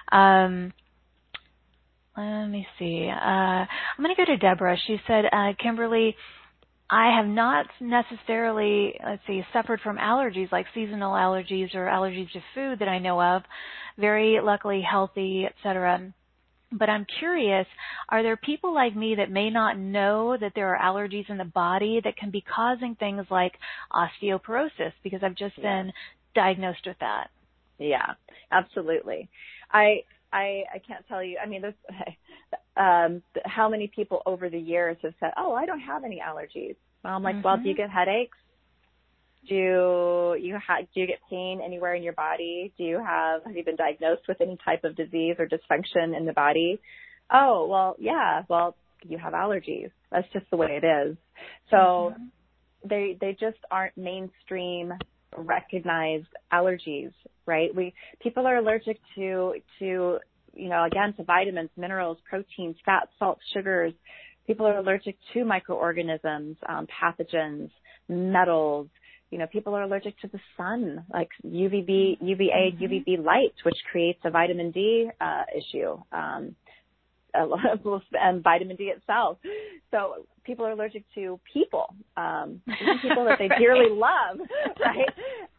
Let me see. I'm going to go to Deborah. She said, Kimberly, I have not necessarily, suffered from allergies like seasonal allergies or allergies to food that I know of. Very luckily healthy, etc. But I'm curious, are there people like me that may not know that there are allergies in the body that can be causing things like osteoporosis because I've just been diagnosed with that? Yeah, absolutely. I can't tell you. I mean, there's how many people over the years have said, "Oh, I don't have any allergies." Well, I'm like, well, do you get headaches? Do you get pain anywhere in your body? Have you been diagnosed with any type of disease or dysfunction in the body? Oh, well, yeah. Well, you have allergies. That's just the way it is. So they just aren't mainstream recognized allergies, right? People are allergic to again, to vitamins, minerals, proteins, fats, salts, sugars. People are allergic to microorganisms, pathogens, metals. People are allergic to the sun, like UVA, UVB light, which creates a vitamin D issue, and vitamin D itself. So people are allergic to people, even people that they dearly love, right?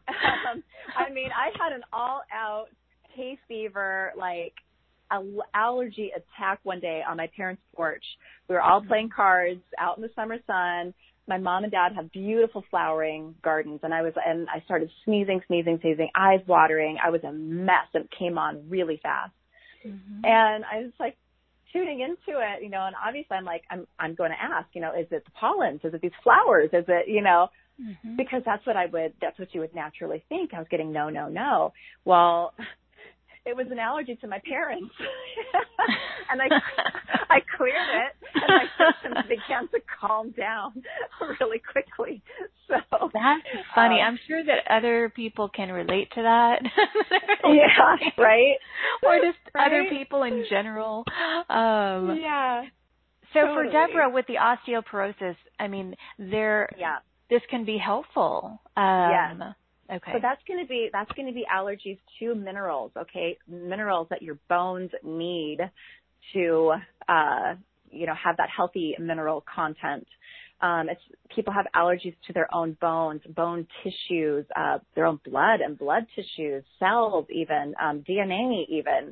I mean, I had an all-out hay fever, like, allergy attack one day on my parents' porch. We were all playing cards out in the summer sun. My mom and dad have beautiful flowering gardens, and I started sneezing, eyes watering. I was a mess, and it came on really fast. And I was like tuning into it, and obviously I'm going to ask, is it the pollens? Is it these flowers? Is it, because that's what you would naturally think. I was getting no. Well, it was an allergy to my parents. And I cleared it, and my symptoms began to calm down really quickly. So that's funny. I'm sure that other people can relate to that. Yeah, right? Or just other people in general. Yeah. So totally. For Deborah, with the osteoporosis, I mean, this can be helpful. Yes. Okay. So that's going to be allergies to minerals, okay? Minerals that your bones need to, have that healthy mineral content. People have allergies to their own bones, bone tissues, their own blood and blood tissues, cells even, DNA even.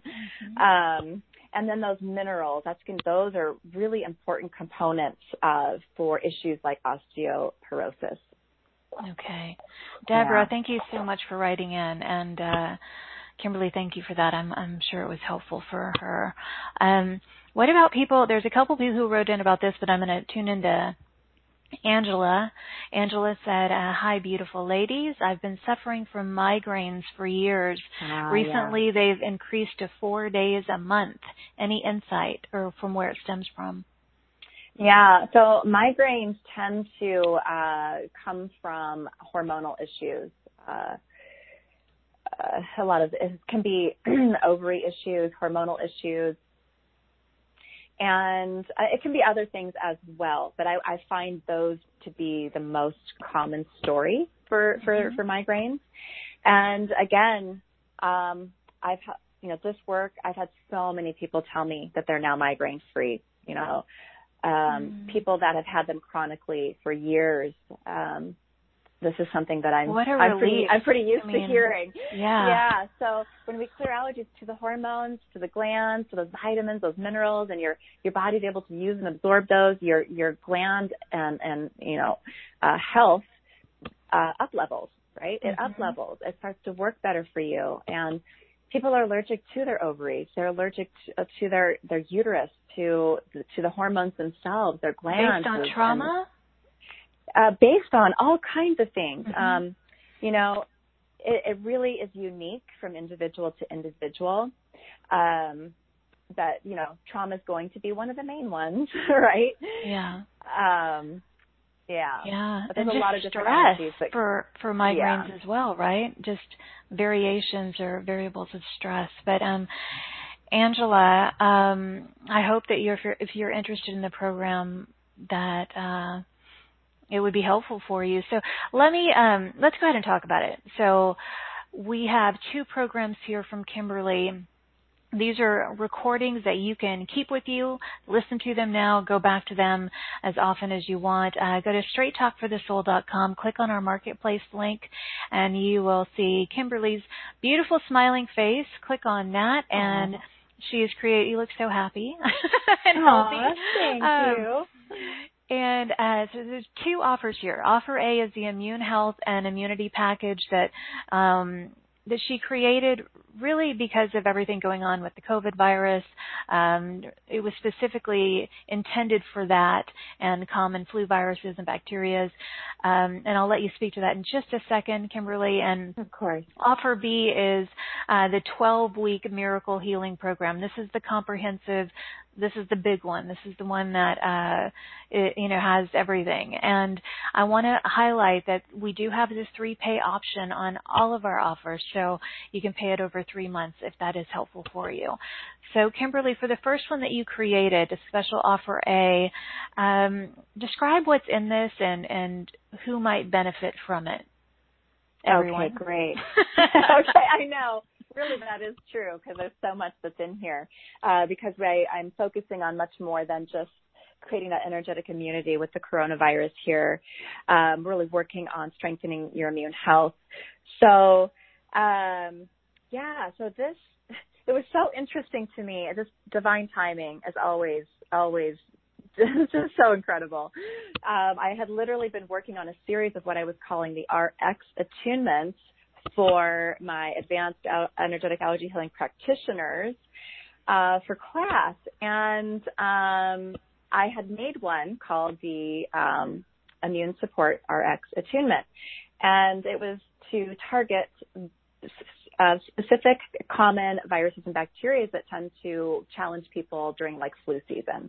And then those minerals, those are really important components for issues like osteoporosis. Okay. Deborah, thank you so much for writing in. And Kimberly, thank you for that. I'm sure it was helpful for her. What about people? There's a couple people who wrote in about this, but I'm going to tune into Angela. Angela said, hi, beautiful ladies. I've been suffering from migraines for years. Recently, they've increased to 4 days a month. Any insight or from where it stems from? Yeah, so migraines tend to come from hormonal issues. A lot of it can be ovary issues, hormonal issues, and it can be other things as well. But I find those to be the most common story for migraines. And again, I've this work. I've had so many people tell me that they're now migraine free. People that have had them chronically for years. This is something that I'm pretty used to hearing. Yeah. So when we clear allergies to the hormones, to the glands, to those vitamins, those minerals, and your body's able to use and absorb those, your gland and health up levels, right? It up levels. It starts to work better for you. And people are allergic to their ovaries. They're allergic to their uterus, to the hormones themselves, their glands. Based on trauma? Based on all kinds of things. It really is unique from individual to individual. That, trauma is going to be one of the main ones, right? Yeah. But there's a lot of different stress for migraines as well, right? Just variations or variables of stress. But Angela, I hope that if you're interested in the program, that it would be helpful for you. So let's go ahead and talk about it. So we have 2 programs here from Kimberly. These are recordings that you can keep with you, listen to them now, go back to them as often as you want. Go to straighttalkforthesoul.com, click on our marketplace link, and you will see Kimberly's beautiful smiling face. Click on that, and she's created, you look so happy and healthy. Thank you. And so there's 2 offers here. Offer A is the Immune Health and Immunity Package that that she created really because of everything going on with the COVID virus. It was specifically intended for that and common flu viruses and bacterias. And I'll let you speak to that in just a second, Kimberly. And of course, Offer B is the 12-week miracle healing program. This is the comprehensive. This is the big one. This is the one that has everything. And I want to highlight that we do have this 3-pay option on all of our offers, so you can pay it over 3 months if that is helpful for you. So, Kimberly, for the first one that you created, a special offer A, describe what's in this and who might benefit from it. Everyone. Okay, great. Okay, I know. Really, that is true because there's so much that's in here. Because I'm focusing on much more than just creating that energetic immunity with the coronavirus here. Really working on strengthening your immune health. So, so this, it was so interesting to me. This divine timing, as always, just so incredible. I had literally been working on a series of what I was calling the RX attunements for my advanced energetic allergy healing practitioners for class. And I had made one called the Immune Support RX Attunement. And it was to target specific common viruses and bacteria that tend to challenge people during like flu seasons.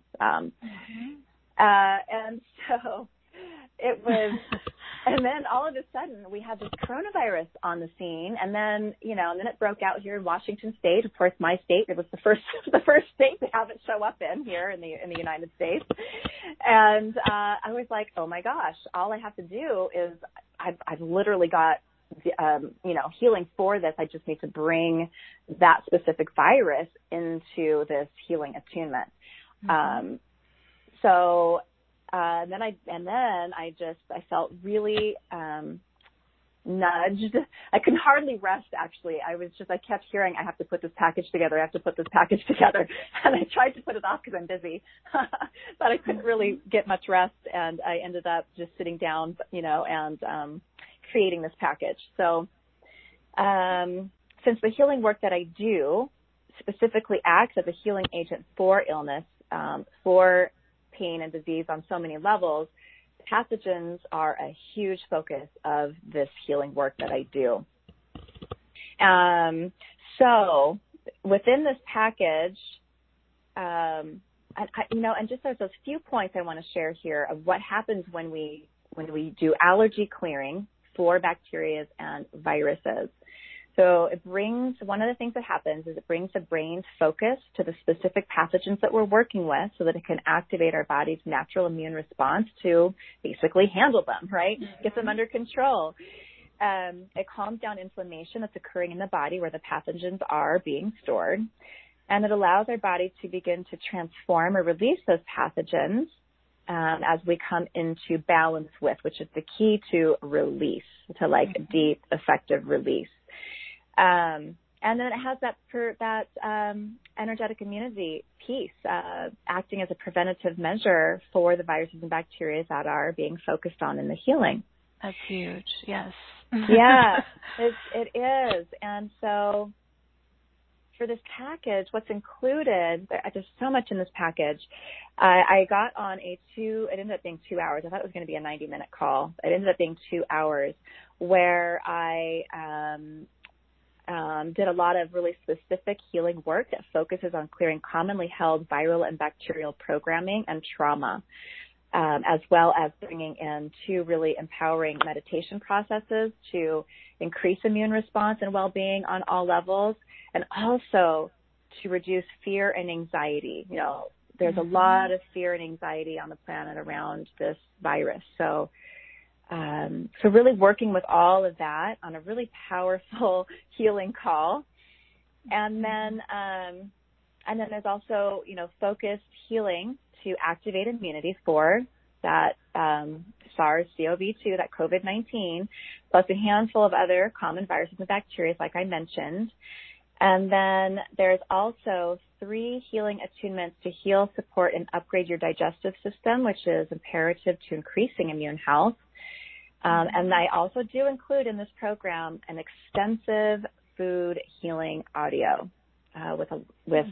And so it was, and then all of a sudden we had this coronavirus on the scene, and then it broke out here in Washington State. Of course, my state, it was the first state to have it show up in here in the United States. And I was like, oh my gosh, all I have to do is I've literally got healing for this. I just need to bring that specific virus into this healing attunement. I felt really nudged. I could hardly rest, actually. I kept hearing, I have to put this package together. And I tried to put it off because I'm busy, but I couldn't really get much rest. And I ended up just sitting down, and creating this package. So since the healing work that I do specifically acts as a healing agent for illness, for pain and disease on so many levels, pathogens are a huge focus of this healing work that I do. So within this package, and just there's those few points I want to share here of what happens when we do allergy clearing for bacteria and viruses. So one of the things that happens is it brings the brain's focus to the specific pathogens that we're working with so that it can activate our body's natural immune response to basically handle them, right? Get them under control. It calms down inflammation that's occurring in the body where the pathogens are being stored. And it allows our body to begin to transform or release those pathogens as we come into balance with, which is the key to release, to like deep, effective release. And then it has that energetic immunity piece, acting as a preventative measure for the viruses and bacteria that are being focused on in the healing. That's huge. Yes. Yeah, it is. And so for this package, what's included, there's so much in this package. I got on it ended up being 2 hours. I thought it was going to be a 90-minute call. It ended up being 2 hours where I did a lot of really specific healing work that focuses on clearing commonly held viral and bacterial programming and trauma, as well as bringing in 2 really empowering meditation processes to increase immune response and well-being on all levels, and also to reduce fear and anxiety. There's a lot of fear and anxiety on the planet around this virus. So really working with all of that on a really powerful healing call. And then there's also, focused healing to activate immunity for that SARS-CoV-2, that COVID-19, plus a handful of other common viruses and bacteria, like I mentioned. And then there's also 3 healing attunements to heal, support, and upgrade your digestive system, which is imperative to increasing immune health. And I also do include in this program an extensive food healing audio with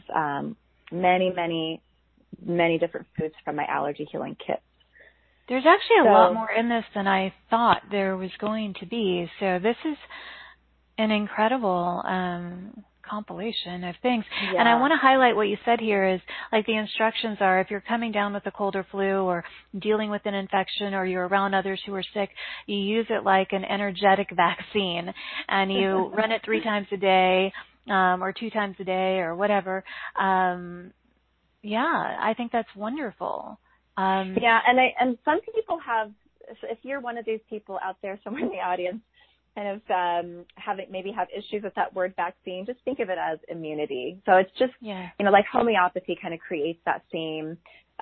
many different foods from my allergy healing kits. There's actually a lot more in this than I thought there was going to be. So this is an incredible compilation of things. Yeah. And I want to highlight what you said here is, like, the instructions are, if you're coming down with a cold or flu or dealing with an infection or you're around others who are sick, you use it like an energetic vaccine, and you run it 3 times a day or 2 times a day or whatever. Yeah, I think that's wonderful. Yeah, and some people have, if you're one of these people out there somewhere in the audience, kind of have issues with that word vaccine, just think of it as immunity. So it's just, like homeopathy kind of creates that same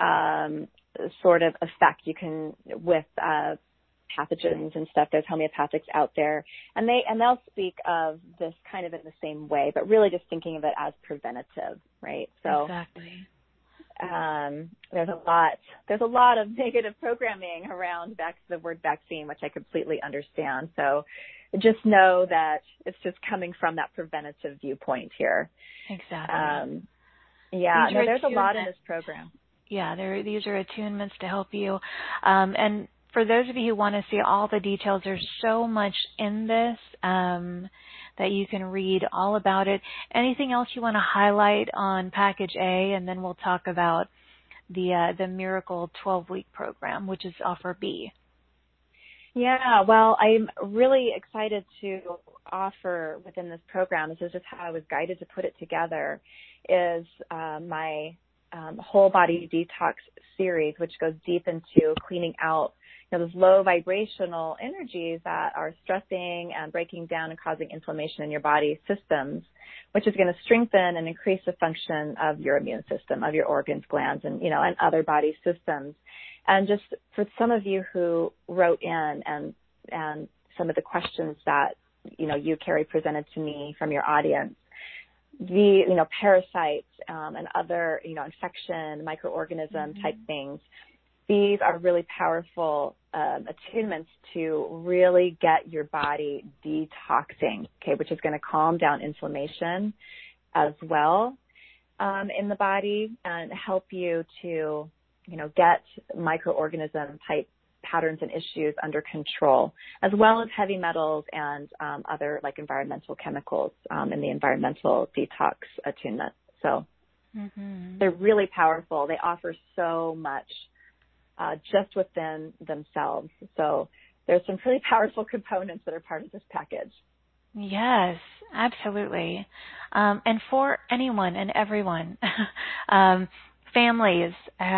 sort of effect. You can, with pathogens and stuff, there's homeopathics out there, and they'll speak of this kind of in the same way, but really just thinking of it as preventative, right? So exactly. There's a lot of negative programming around the word vaccine, which I completely understand. So just know that it's just coming from that preventative viewpoint here. Exactly. There's a lot in this program. Yeah, these are attunements to help you. And for those of you who want to see all the details, there's so much in this that you can read all about it. Anything else you want to highlight on Package A, and then we'll talk about the Miracle 12-week program, which is Offer B. Yeah, well, I'm really excited to offer within this program, this is just how I was guided to put it together, is my whole body detox series, which goes deep into cleaning out those low vibrational energies that are stressing and breaking down and causing inflammation in your body systems, which is going to strengthen and increase the function of your immune system, of your organs, glands, and and other body systems. And just for some of you who wrote in and some of the questions that you, Carrie, presented to me from your audience, the parasites and other infection microorganism type things. These are really powerful attunements to really get your body detoxing, which is going to calm down inflammation as well in the body and help you to, get microorganism type patterns and issues under control, as well as heavy metals and other like environmental chemicals in the environmental detox attunement. So they're really powerful. They offer so much just within themselves. So there's some pretty powerful components that are part of this package. Yes, absolutely. And for anyone and everyone, families,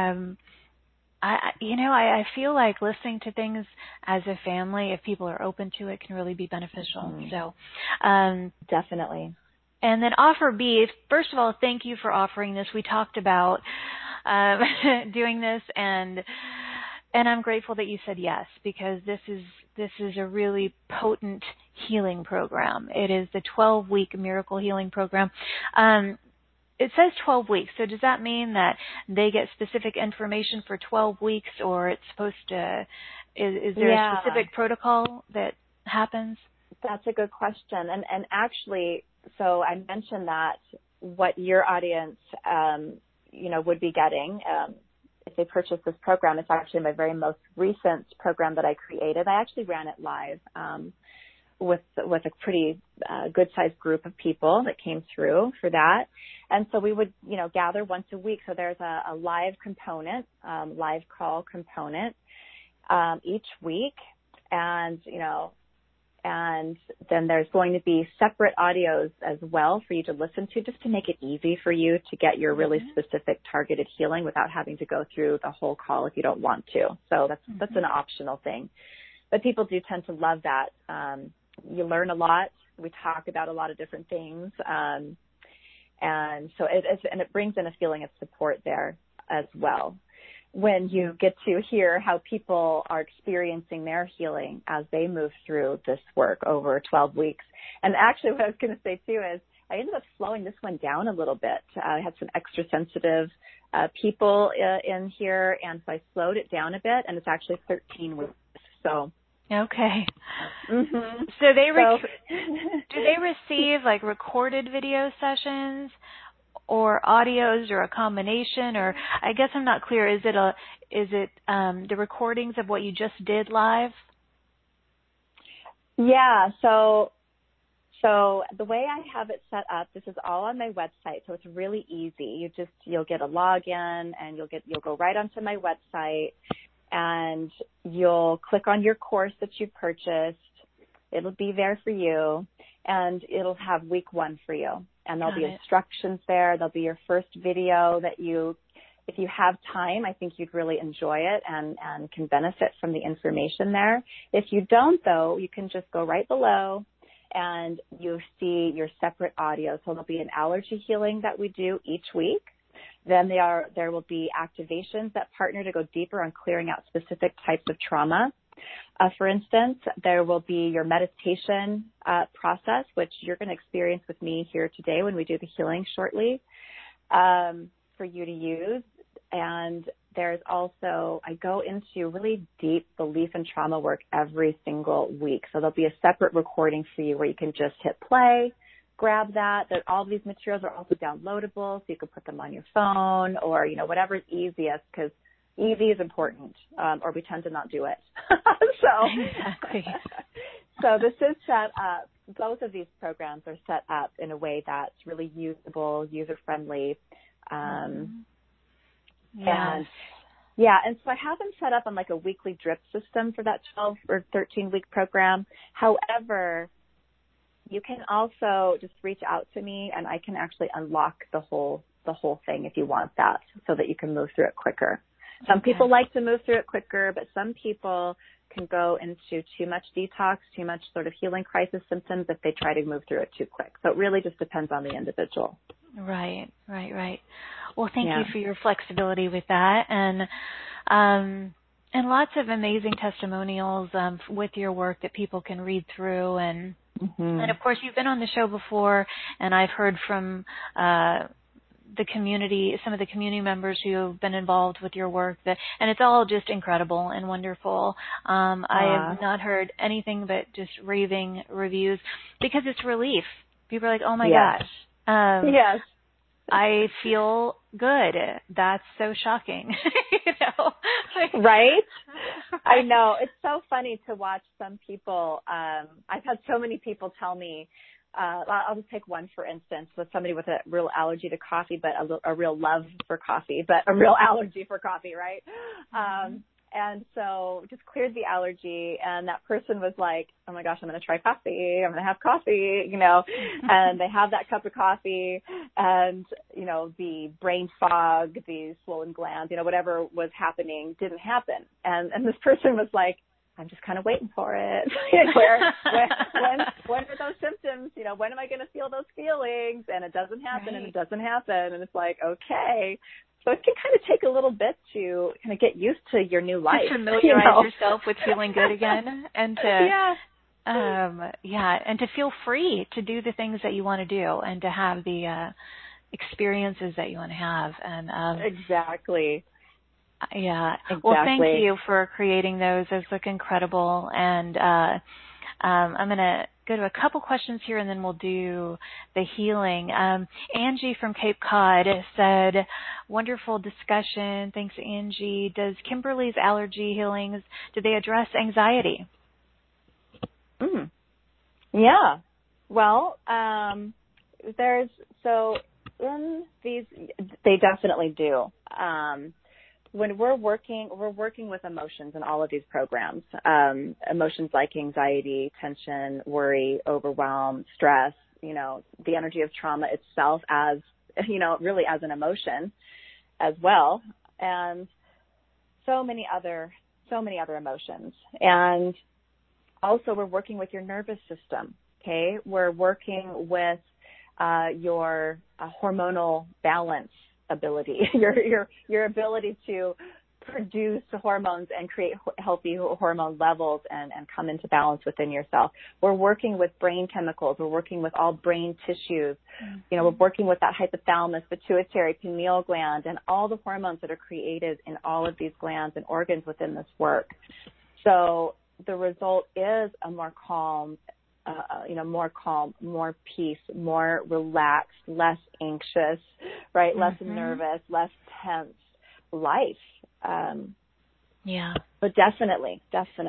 I feel like listening to things as a family, if people are open to it, can really be beneficial. So, definitely. And then Offer B, first of all, thank you for offering this. We talked about doing this, and I'm grateful that you said yes, because this is a really potent healing program. It is the 12-week Miracle Healing Program. It says 12 weeks, so does that mean that they get specific information for 12 weeks, or it's supposed to, is there a specific protocol that happens? That's a good question. And actually, so I mentioned that what your audience, would be getting if they purchase this program, it's actually my very most recent program that I created. I actually ran it live with a pretty good-sized group of people that came through for that. And so we would, gather once a week. So there's a live component, live call component each week. And, and then there's going to be separate audios as well for you to listen to, just to make it easy for you to get your really specific targeted healing without having to go through the whole call if you don't want to. So that's an optional thing. But people do tend to love that. You learn a lot. We talk about a lot of different things. And so it brings in a feeling of support there as well, when you get to hear how people are experiencing their healing as they move through this work over 12 weeks. And actually what I was going to say too is I ended up slowing this one down a little bit. I had some extra sensitive people in here, and so I slowed it down a bit, and it's actually 13 weeks. So okay. Mm-hmm. So do Do they receive like recorded video sessions or audios or a combination? Or I guess I'm not clear. Is it the recordings of what you just did live? Yeah. So the way I have it set up, this is all on my website, so it's really easy. You'll get a login, and you'll go right onto my website, and you'll click on your course that you purchased. It'll be there for you, and it'll have week 1 for you. And there'll be instructions there. There'll be your first video that if you have time, I think you'd really enjoy it and can benefit from the information there. If you don't, though, you can just go right below and you see your separate audio. So there'll be an allergy healing that we do each week. Then there will be activations that partner to go deeper on clearing out specific types of trauma. For instance, there will be your meditation process, which you're going to experience with me here today when we do the healing shortly, for you to use. And there's also, I go into really deep belief and trauma work every single week. So there'll be a separate recording for you where you can just hit play, grab that. All these materials are also downloadable, so you can put them on your phone or, whatever's easiest, because easy is important, or we tend to not do it. Exactly. So this is set up. Both of these programs are set up in a way that's really usable, user-friendly. And so I have them set up on like a weekly drip system for that 12 or 13-week program. However, you can also just reach out to me, and I can actually unlock the whole thing if you want that, so that you can move through it quicker. Some people like to move through it quicker, but some people can go into too much detox, too much sort of healing crisis symptoms if they try to move through it too quick. So it really just depends on the individual. Right. Well, thank you for your flexibility with that, and lots of amazing testimonials with your work that people can read through, and of course you've been on the show before, and I've heard from the community, some of the community members who have been involved with your work, and it's all just incredible and wonderful. I have not heard anything but just raving reviews, because it's relief. People are like, oh my gosh. Yes. I feel good. That's so shocking. Right? I know. It's so funny to watch some people. I've had so many people tell me, I'll just take one, for instance, with somebody with a real allergy to coffee, but a real love for coffee, but a real allergy for coffee, right? And so just cleared the allergy, and that person was like, oh my gosh, I'm going to try coffee. I'm going to have coffee, and they have that cup of coffee, and, the brain fog, the swollen glands, whatever was happening didn't happen. And this person was like, I'm just kind of waiting for it. When are those symptoms? When am I going to feel those feelings? And it doesn't happen, and it doesn't happen. And it's like, okay. So it can kind of take a little bit to kind of get used to your new life. To familiarize yourself with feeling good again, and to and to feel free to do the things that you want to do, and to have the experiences that you want to have. And exactly. Yeah. Exactly. Well, thank you for creating those. Those look incredible. And I'm going to go to a couple questions here, and then we'll do the healing. Angie from Cape Cod said, wonderful discussion. Thanks, Angie. Does Kimberly's allergy healings, do they address anxiety? Yeah. Well, in these, they definitely do. When we're working with emotions in all of these programs, emotions like anxiety, tension, worry, overwhelm, stress, the energy of trauma itself as, really as an emotion as well. And so many other emotions. And also we're working with your nervous system. Okay. We're working with, your hormonal balance ability, your ability to produce hormones and create healthy hormone levels and come into balance within yourself. We're working with brain chemicals. We're working with all brain tissues. We're working with that hypothalamus, pituitary, pineal gland, and all the hormones that are created in all of these glands and organs within this work. So the result is a more calm, more calm, more peace, more relaxed, less anxious, right? Less nervous, less tense life. Yeah. But definitely.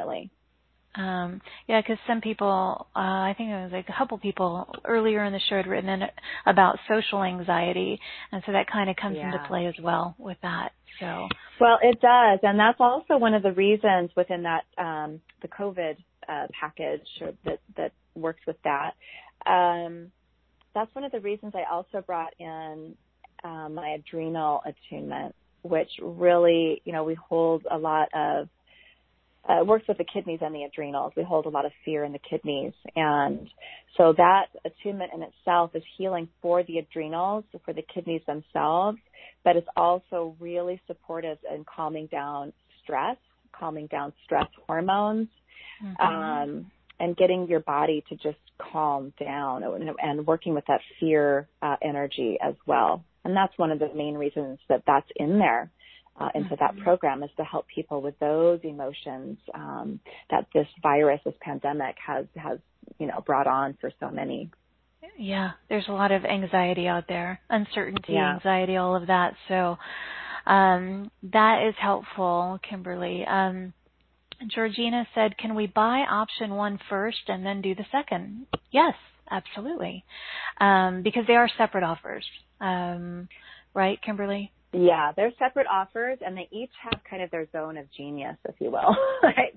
Yeah, because some people, I think it was like a couple people earlier in the show had written in about social anxiety, and so that kind of comes into play as well with that. So, well, it does, and that's also one of the reasons within that the COVID package that works with that. That's one of the reasons I also brought in my adrenal attunement, which really, we hold a lot of. Works with the kidneys and the adrenals. We hold a lot of fear in the kidneys. And so that attunement in itself is healing for the adrenals, for the kidneys themselves, but it's also really supportive in calming down stress hormones, and getting your body to just calm down and working with that fear energy as well. And that's one of the main reasons that that's in there. Into that program, is to help people with those emotions that this virus, this pandemic has brought on for so many. Yeah, there's a lot of anxiety out there, uncertainty, anxiety, all of that. So that is helpful, Kimberly. Georgina said, can we buy option 1 first and then do the second? Yes, absolutely, because they are separate offers, right, Kimberly? Yeah, they're separate offers, and they each have kind of their zone of genius, if you will. Right?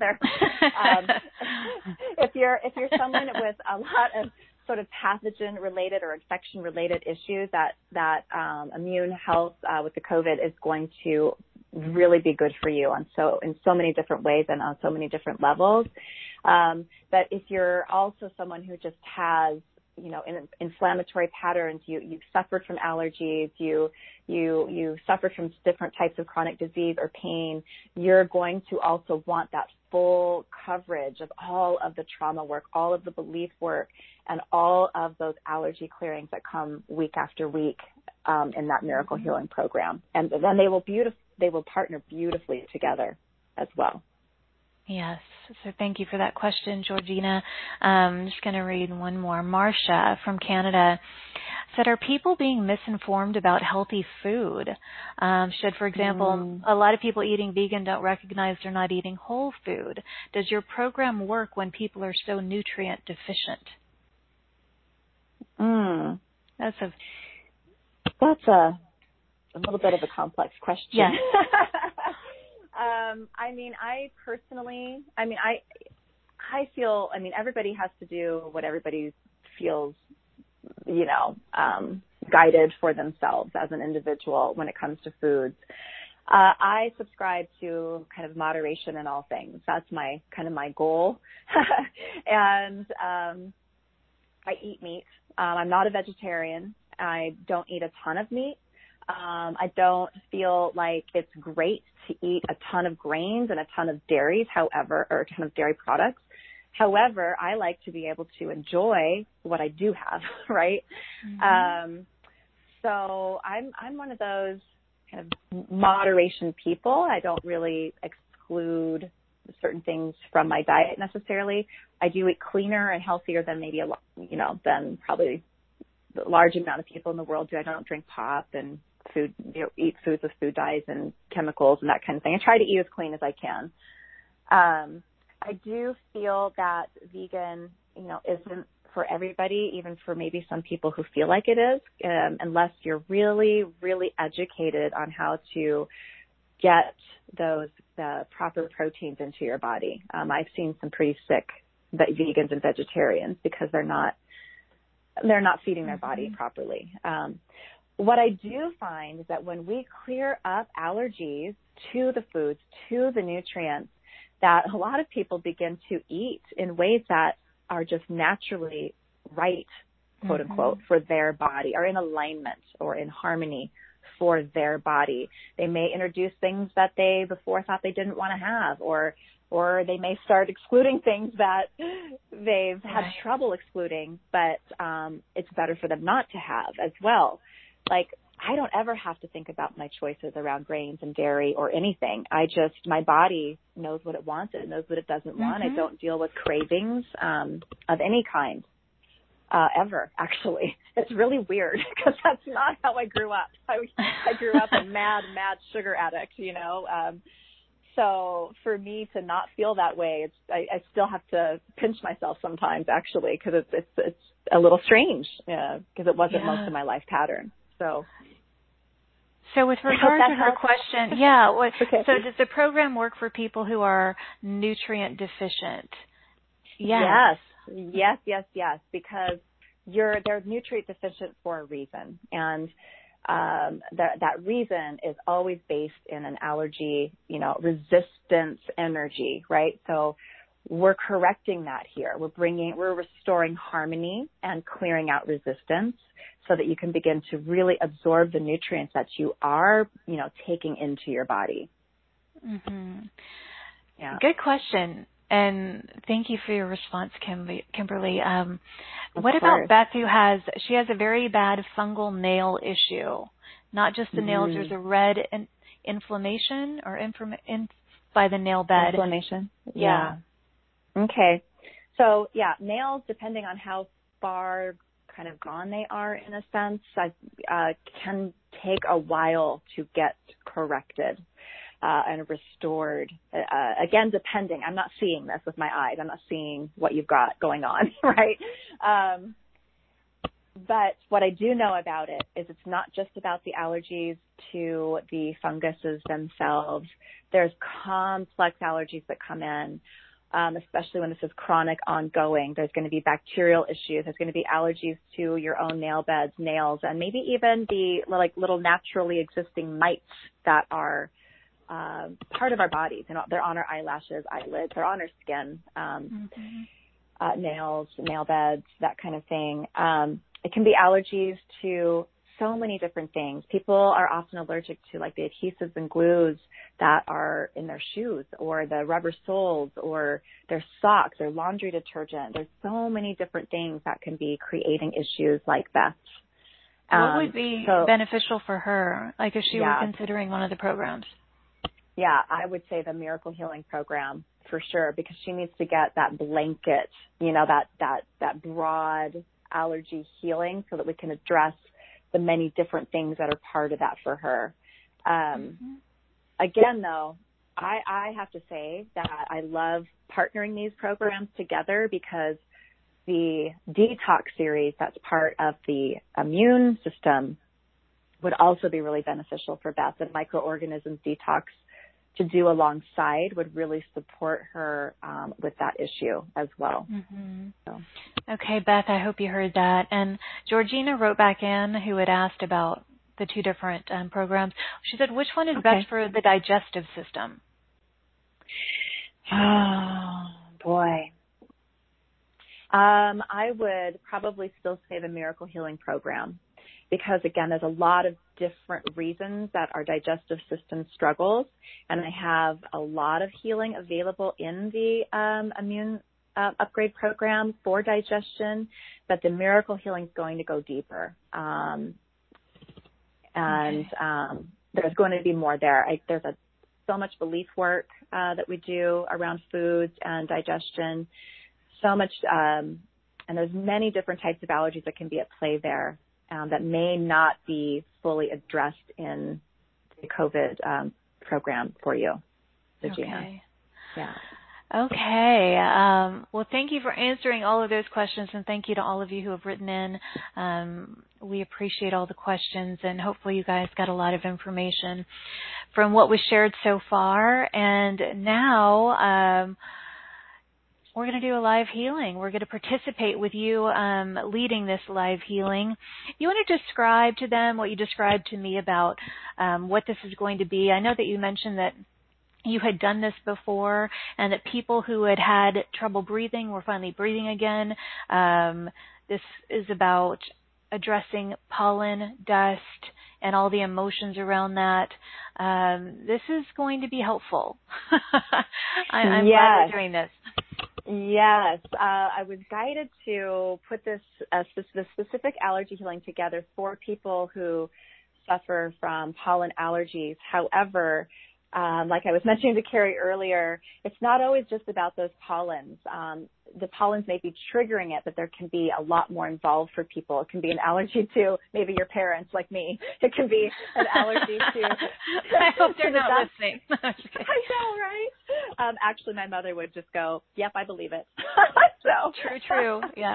If you're someone with a lot of sort of pathogen-related or infection-related issues, that immune health with the COVID is going to really be good for you in so many different ways and on so many different levels. But if you're also someone who just has inflammatory patterns, you've suffered from allergies, you suffered from different types of chronic disease or pain, you're going to also want that full coverage of all of the trauma work, all of the belief work, and all of those allergy clearings that come week after week in that Miracle Healing program. And then they will partner beautifully together as well. Yes. So thank you for that question, Georgina. I'm just going to read one more. Marcia from Canada said, are people being misinformed about healthy food? Should, for example, a lot of people eating vegan don't recognize they're not eating whole food. Does your program work when people are so nutrient deficient? That's a little bit of a complex question. Yes. I feel, everybody has to do what everybody feels, guided for themselves as an individual when it comes to foods. I subscribe to kind of moderation in all things. That's my goal. And I eat meat. I'm not a vegetarian. I don't eat a ton of meat. I don't feel like it's great to eat a ton of grains and a ton of dairies, or a ton of dairy products. However, I like to be able to enjoy what I do have, right? So I'm one of those kind of moderation people. I don't really exclude certain things from my diet necessarily. I do eat cleaner and healthier than maybe than probably the large amount of people in the world do. I don't drink pop and eat foods with food dyes and chemicals and that kind of thing. I try to eat as clean as I can. I do feel that vegan, isn't for everybody, even for maybe some people who feel like it is, unless you're really, really educated on how to get the proper proteins into your body. I've seen some pretty sick vegans and vegetarians because they're not feeding their body properly. What I do find is that when we clear up allergies to the foods, to the nutrients, that a lot of people begin to eat in ways that are just naturally right, quote unquote, for their body, or in alignment or in harmony for their body. They may introduce things that they before thought they didn't want to have, or they may start excluding things that they've had trouble excluding, but it's better for them not to have as well. Like, I don't ever have to think about my choices around grains and dairy or anything. My body knows what it wants. It knows what it doesn't want. I don't deal with cravings of any kind ever, actually. It's really weird because that's not how I grew up. I grew up a mad sugar addict, So for me to not feel that way, I still have to pinch myself sometimes, actually, because it's a little strange because it wasn't most of my life pattern. So with regard to her question, okay. So does the program work for people who are nutrient deficient? Yes, because they're nutrient deficient for a reason, and that reason is always based in an allergy, resistance energy, right? So we're correcting that here. We're restoring harmony and clearing out resistance so that you can begin to really absorb the nutrients that you are, taking into your body. Mm-hmm. Yeah. Good question. And thank you for your response, Kimberly. What about Beth, who has a very bad fungal nail issue? Not just the nails, there's a red inflammation or by the nail bed. Inflammation? Yeah. Okay. So, nails, depending on how far kind of gone they are, in a sense, can take a while to get corrected. And restored, again, depending. I'm not seeing this with my eyes. I'm not seeing what you've got going on, right? But what I do know about it is it's not just about the allergies to the funguses themselves. There's complex allergies that come in, especially when this is chronic, ongoing. There's going to be bacterial issues. There's going to be allergies to your own nail beds, nails, and maybe even the little naturally existing mites that are part of our bodies. They're on our eyelashes, eyelids, they're on our skin, nails, nail beds, that kind of thing. It can be allergies to so many different things. People are often allergic to the adhesives and glues that are in their shoes or the rubber soles or their socks or laundry detergent. There's so many different things that can be creating issues like that. What would be beneficial for her, if she were considering one of the programs? Yeah, I would say the Miracle Healing Program for sure, because she needs to get that blanket, that broad allergy healing so that we can address the many different things that are part of that for her. Again, though, I have to say that I love partnering these programs together because the detox series that's part of the immune system would also be really beneficial for Beth. The microorganisms detox to do alongside would really support her with that issue as well. So. Okay, Beth, I hope you heard that. And Georgina wrote back in, who had asked about the two different programs. She said, which one is best for the digestive system? Oh, boy. I would probably still say the Miracle Healing Program because, again, there's a lot of different reasons that our digestive system struggles, and I have a lot of healing available in the immune upgrade program for digestion, but the Miracle Healing is going to go deeper. There's going to be more there. There's so much belief work that we do around foods and digestion, so much, and there's many different types of allergies that can be at play there that may not be fully addressed in the COVID program for you, Regina. Okay. Yeah. Okay. Well, thank you for answering all of those questions, and thank you to all of you who have written in. We appreciate all the questions, and hopefully you guys got a lot of information from what was shared so far. And now we're going to do a live healing. We're going to participate with you leading this live healing. You want to describe to them what you described to me about what this is going to be? I know that you mentioned that you had done this before and that people who had had trouble breathing were finally breathing again. This is about addressing pollen, dust, and all the emotions around that. This is going to be helpful. I'm glad we're doing this. Yes, I was guided to put the specific allergy healing together for people who suffer from pollen allergies. However, like I was mentioning to Carrie earlier, it's not always just about those pollens. The pollens may be triggering it, but there can be a lot more involved for people. It can be an allergy to maybe your parents, like me. It can be an allergy to. I hope they're not listening. I know, right? Actually, my mother would just go, "Yep, I believe it." So true. Yeah.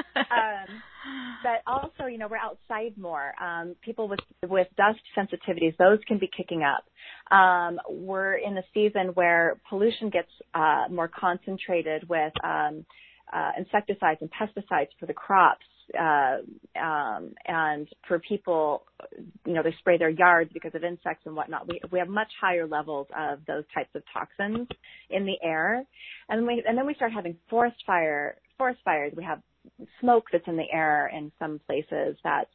But also, we're outside more. People with dust sensitivities, those can be kicking up. We're in a season where pollution gets more concentrated with insecticides and pesticides for the crops. And for people, they spray their yards because of insects and whatnot. We have much higher levels of those types of toxins in the air. And then we start having forest fires. We have smoke that's in the air in some places.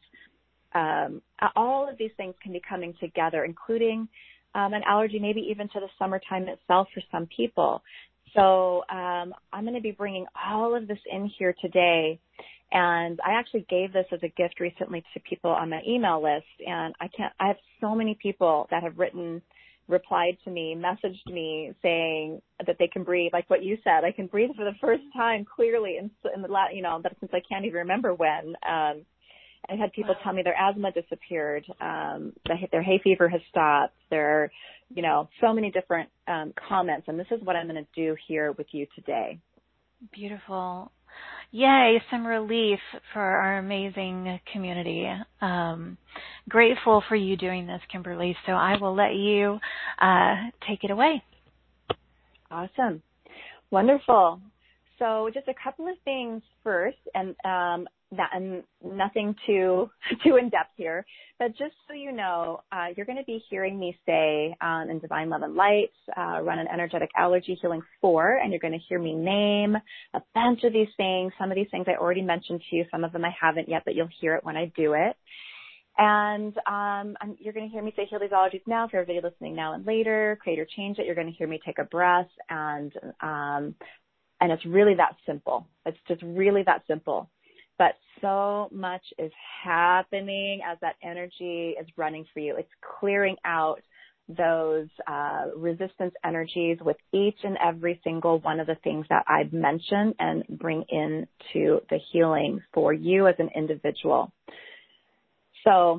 All of these things can be coming together, including an allergy, maybe even to the summertime itself for some people. So I'm going to be bringing all of this in here today. And I actually gave this as a gift recently to people on my email list. And I have so many people that have replied to me, messaged me saying that they can breathe, like what you said. I can breathe for the first time clearly that since I can't even remember when. I had people tell me their asthma disappeared, their hay fever has stopped. There are, so many different comments, and this is what I'm going to do here with you today. Beautiful. Yay, some relief for our amazing community. Grateful for you doing this, Kimberly. So I will let you take it away. Awesome. Wonderful. So just a couple of things first, and nothing too in-depth here, but just so you know, you're going to be hearing me say in Divine Love and Light, run an energetic allergy healing 4, and you're going to hear me name a bunch of these things. Some of these things I already mentioned to you. Some of them I haven't yet, but you'll hear it when I do it. And you're going to hear me say heal these allergies now for everybody listening now and later, create or change it. You're going to hear me take a breath, and it's really that simple. It's just really that simple. But so much is happening as that energy is running for you. It's clearing out those resistance energies with each and every single one of the things that I've mentioned and bring into the healing for you as an individual. So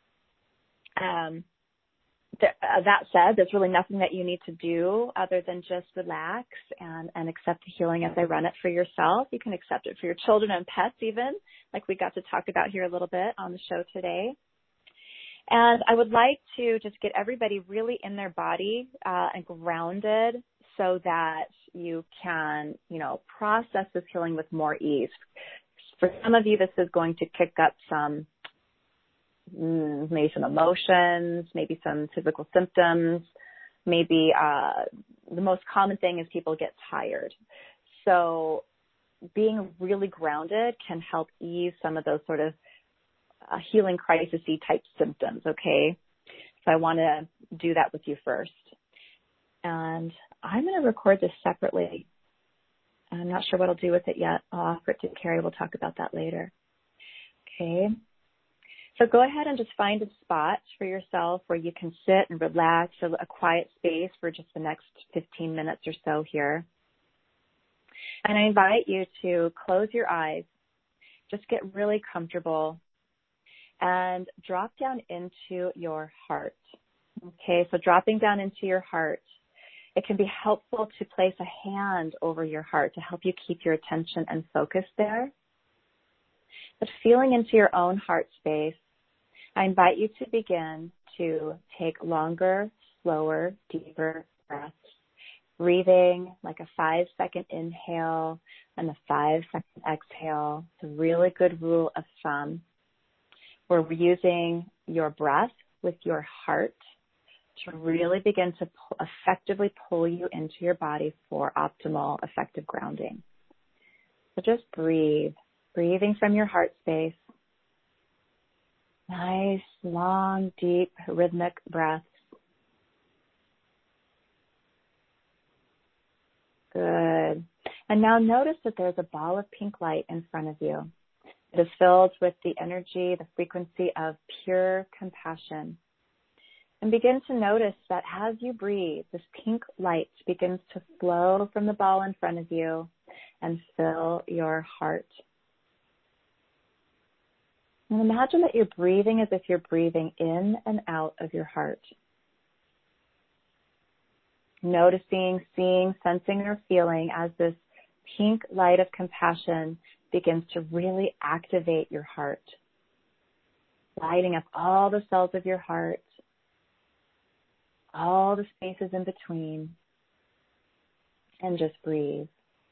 that said, there's really nothing that you need to do other than just relax and accept the healing as I run it for yourself. You can accept it for your children and pets even, like we got to talk about here a little bit on the show today. And I would like to just get everybody really in their body and grounded so that you can, process this healing with more ease. For some of you, this is going to kick up maybe some emotions, maybe some physical symptoms, maybe the most common thing is people get tired. So being really grounded can help ease some of those sort of healing crisis-y type symptoms, okay? So I want to do that with you first. And I'm going to record this separately. I'm not sure what I'll do with it yet. I'll offer it to Carrie. We'll talk about that later. Okay. So go ahead and just find a spot for yourself where you can sit and relax, a quiet space for just the next 15 minutes or so here. And I invite you to close your eyes, just get really comfortable, and drop down into your heart. Okay, so dropping down into your heart, it can be helpful to place a hand over your heart to help you keep your attention and focus there. But feeling into your own heart space, I invite you to begin to take longer, slower, deeper breaths, breathing like a 5-second inhale and a 5-second exhale. It's a really good rule of thumb where we're using your breath with your heart to really begin to effectively pull you into your body for optimal, effective grounding. So just breathe, breathing from your heart space. Nice, long, deep, rhythmic breaths. Good. And now notice that there's a ball of pink light in front of you. It is filled with the energy, the frequency of pure compassion. And begin to notice that as you breathe, this pink light begins to flow from the ball in front of you and fill your heart. And imagine that you're breathing as if you're breathing in and out of your heart. Noticing, seeing, sensing, or feeling as this pink light of compassion begins to really activate your heart, lighting up all the cells of your heart, all the spaces in between, and just breathe.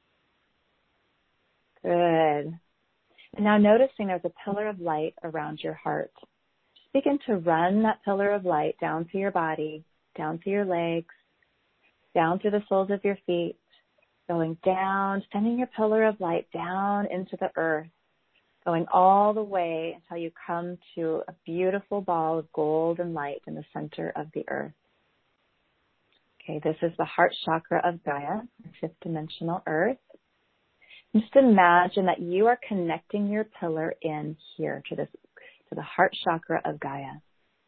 Good. And now noticing there's a pillar of light around your heart. Just begin to run that pillar of light down through your body, down through your legs, down through the soles of your feet, going down, sending your pillar of light down into the earth, going all the way until you come to a beautiful ball of golden light in the center of the earth. Okay, this is the heart chakra of Gaia, fifth dimensional earth. Just imagine that you are connecting your pillar in here to the heart chakra of Gaia.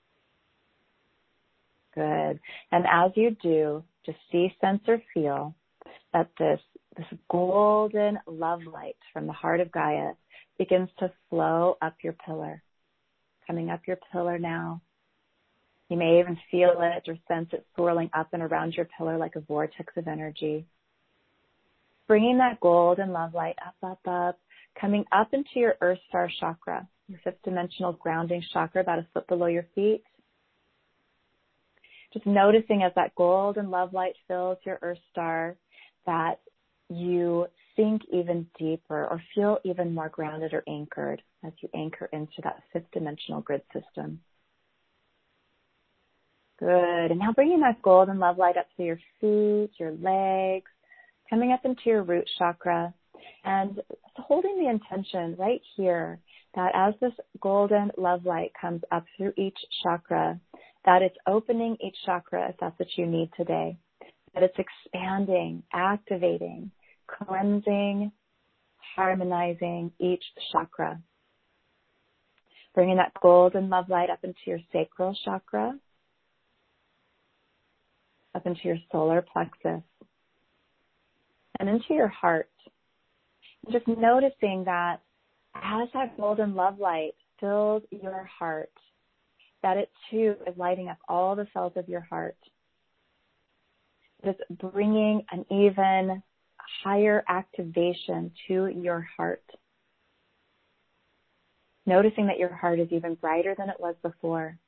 Good. And as you do, just see, sense, or feel that this golden love light from the heart of Gaia begins to flow up your pillar, coming up your pillar now. You may even feel it or sense it swirling up and around your pillar like a vortex of energy. Bringing that golden love light up, coming up into your Earth Star chakra, your fifth dimensional grounding chakra about a foot below your feet. Just noticing as that golden love light fills your Earth Star that you sink even deeper or feel even more grounded or anchored as you anchor into that fifth dimensional grid system. Good. And now bringing that golden love light up to your feet, your legs, coming up into your root chakra, and holding the intention right here that as this golden love light comes up through each chakra, that it's opening each chakra if that's what you need today, that it's expanding, activating, cleansing, harmonizing each chakra. Bringing that golden love light up into your sacral chakra, up into your solar plexus, and into your heart. And just noticing that as that golden love light fills your heart, that it too is lighting up all the cells of your heart. It's bringing an even higher activation to your heart. Noticing that your heart is even brighter than it was before.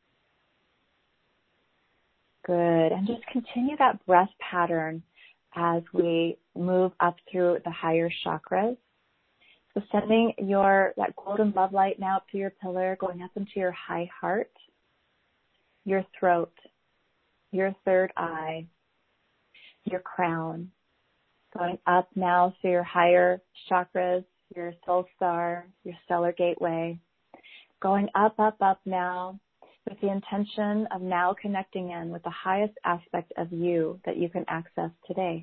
Good. And just continue that breath pattern as we move up through the higher chakras. So sending that golden love light now up to your pillar, going up into your high heart, your throat, your third eye, your crown. Going up now through your higher chakras, your soul star, your stellar gateway. Going up now with the intention of now connecting in with the highest aspect of you that you can access today.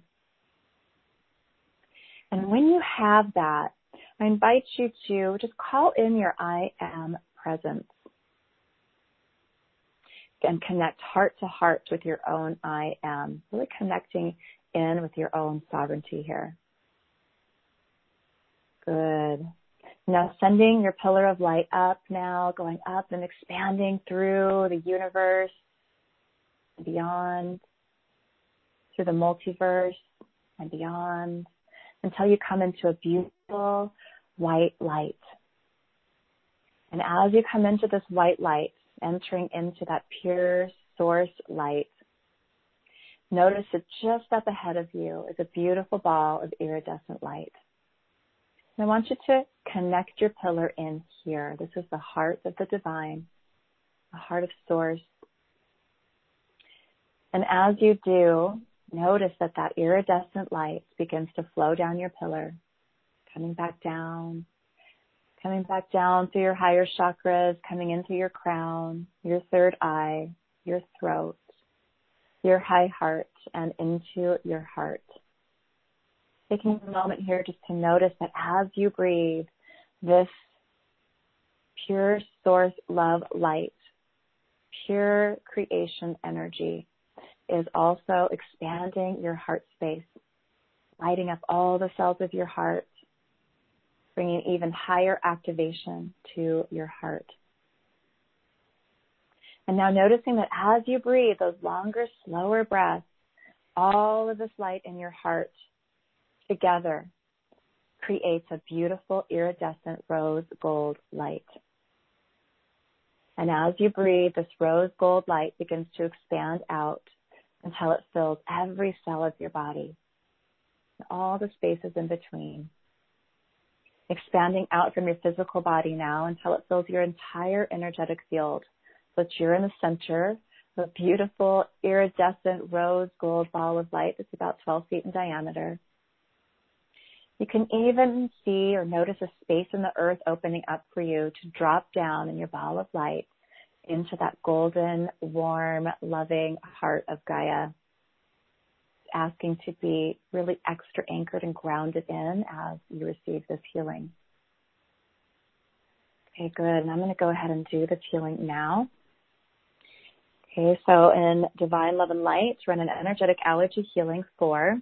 And when you have that, I invite you to just call in your I am presence and connect heart to heart with your own I am, really connecting in with your own sovereignty here. Good. Now sending your pillar of light up now, going up and expanding through the universe, beyond, through the multiverse and beyond, until you come into a beautiful white light. And as you come into this white light, entering into that pure source light, notice that just up ahead of you is a beautiful ball of iridescent light. And I want you to connect your pillar in here. This is the heart of the divine, the heart of source. And as you do, notice that iridescent light begins to flow down your pillar, coming back down through your higher chakras, coming into your crown, your third eye, your throat, your high heart, and into your heart. Taking a moment here just to notice that as you breathe, this pure source love light, pure creation energy is also expanding your heart space, lighting up all the cells of your heart, bringing even higher activation to your heart. And now noticing that as you breathe those longer, slower breaths, all of this light in your heart together creates a beautiful iridescent rose gold light. And as you breathe, this rose gold light begins to expand out until it fills every cell of your body, and all the spaces in between. Expanding out from your physical body now until it fills your entire energetic field. So that you're in the center of a beautiful iridescent rose gold ball of light that's about 12 feet in diameter. You can even see or notice a space in the earth opening up for you to drop down in your ball of light into that golden, warm, loving heart of Gaia, asking to be really extra anchored and grounded in as you receive this healing. Okay, good. And I'm going to go ahead and do this healing now. Okay, so in Divine Love and Light, run an energetic allergy healing for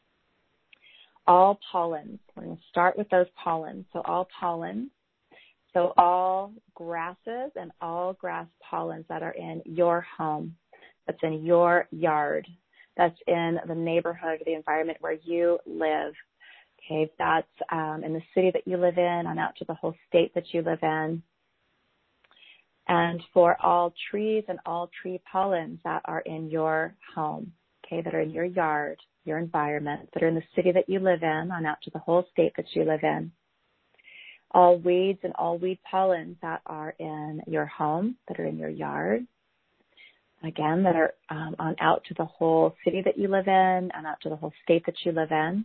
all pollens. We're going to start with those pollens. So all pollens, so all grasses and all grass pollens that are in your home, that's in your yard, that's in the neighborhood, the environment where you live. Okay, that's in the city that you live in, on out to the whole state that you live in. And for all trees and all tree pollens that are in your home, okay, that are in your yard, your environment, that are in the city that you live in, on out to the whole state that you live in. All weeds and all weed pollens that are in your home, that are in your yard. Again, that are on out to the whole city that you live in, and out to the whole state that you live in.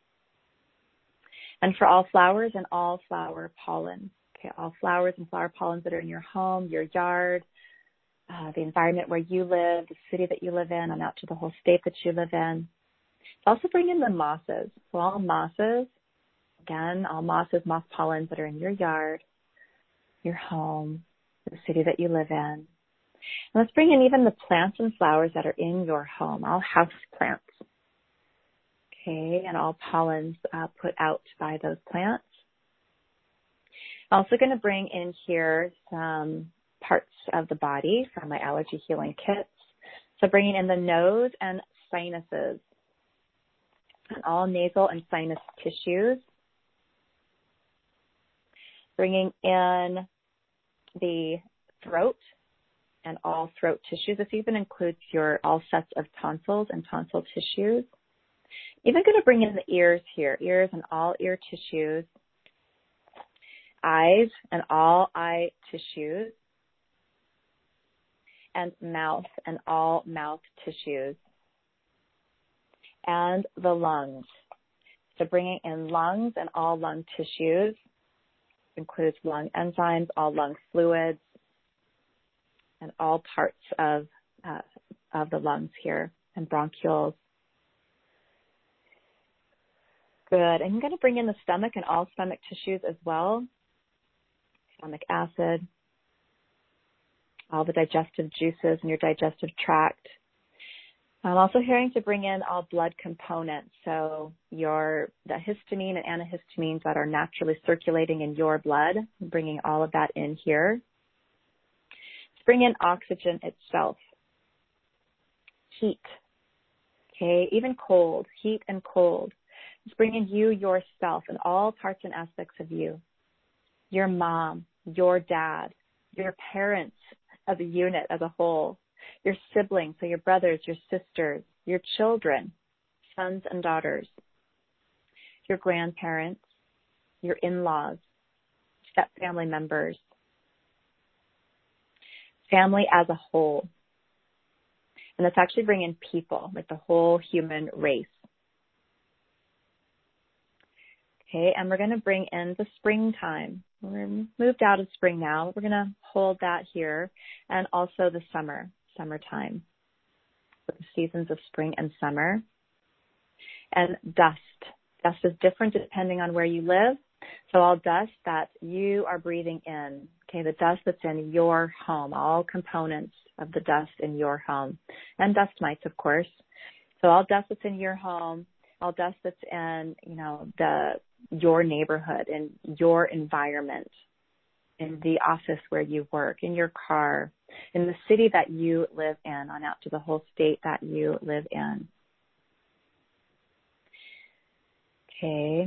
And for all flowers and all flower pollens. Okay, all flowers and flower pollens that are in your home, your yard, the environment where you live, the city that you live in, and out to the whole state that you live in. Also bring in the mosses. So all mosses, again, all mosses, moss pollens that are in your yard, your home, the city that you live in. And let's bring in even the plants and flowers that are in your home, all house plants. Okay, and all pollens put out by those plants. Also going to bring in here some parts of the body from my allergy healing kits. So bringing in the nose and sinuses, and all nasal and sinus tissues. Bringing in the throat and all throat tissues. This even includes your all sets of tonsils and tonsil tissues. Even going to bring in the ears here, ears and all ear tissues. Eyes and all eye tissues, and mouth and all mouth tissues, and the lungs. So bringing in lungs and all lung tissues, includes lung enzymes, all lung fluids, and all parts of the lungs here, and bronchioles. Good. And I'm going to bring in the stomach and all stomach tissues as well. Stomach acid, all the digestive juices in your digestive tract. I'm also hearing to bring in all blood components, so the histamine and antihistamines that are naturally circulating in your blood, bringing all of that in here. Let's bring in oxygen itself, heat, okay, even cold, heat and cold. Let's bring in you, yourself, and all parts and aspects of you, your mom, your dad, your parents as a unit, as a whole, your siblings, so your brothers, your sisters, your children, sons and daughters, your grandparents, your in-laws, step family members, family as a whole. And let's actually bring in people, like the whole human race. Okay, and we're going to bring in the springtime. We're moved out of spring now. We're going to hold that here, and also the summertime, with the seasons of spring and summer. And dust. Dust is different depending on where you live, So all dust that you are breathing in, okay, the dust that's in your home, all components of the dust in your home, and dust mites, of course. So all dust that's in your home, all dust that's in, your neighborhood and your environment, in the office where you work, in your car, in the city that you live in, on out to the whole state that you live in. Okay.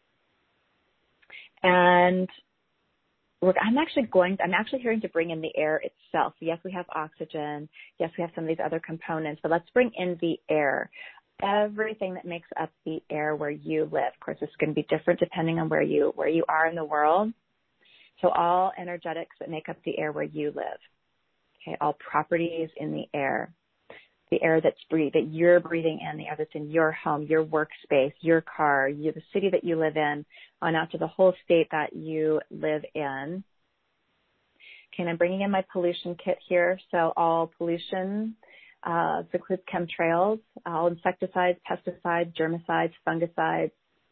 And I'm actually hearing to bring in the air itself. Yes, we have oxygen. Yes, we have some of these other components, but let's bring in the air. Everything that makes up the air where you live. Of course, it's going to be different depending on where you are in the world. So all energetics that make up the air where you live. Okay, all properties in the air that you're breathing in, the air that's in your home, your workspace, your car, the city that you live in, on out to the whole state that you live in. Okay, and I'm bringing in my pollution kit here. So all pollution, includes chemtrails, all insecticides, pesticides, germicides, fungicides.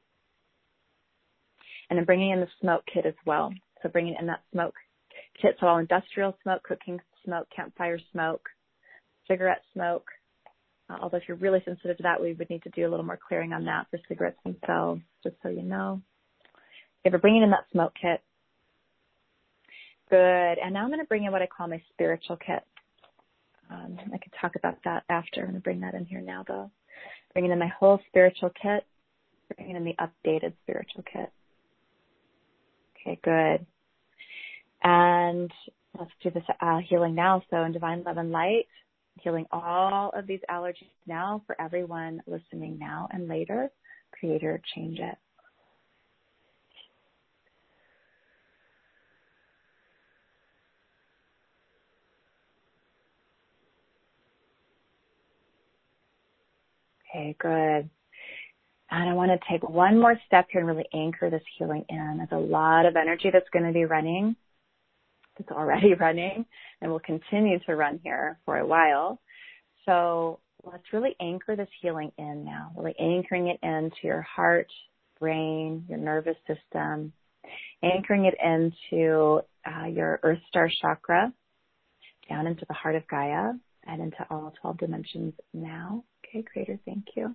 And I'm bringing in the smoke kit as well. So bringing in that smoke kit, so all industrial smoke, cooking smoke, campfire smoke, cigarette smoke. Although if you're really sensitive to that, we would need to do a little more clearing on that for cigarettes themselves, just so you know. Okay, we're bringing in that smoke kit. Good. And now I'm going to bring in what I call my spiritual kit. I could talk about that after. I'm going to bring that in here now, though. Bringing in my whole spiritual kit. Bringing in the updated spiritual kit. Okay, good. And let's do this healing now. So in Divine Love and Light, healing all of these allergies now for everyone listening now and later. Creator, change it. Okay, good. And I want to take one more step here and really anchor this healing in. There's a lot of energy that's going to be running. It's already running and will continue to run here for a while. So let's really anchor this healing in now, really anchoring it into your heart, brain, your nervous system, anchoring it into your Earth Star chakra, down into the heart of Gaia and into all 12 dimensions now. Okay, Creator, thank you.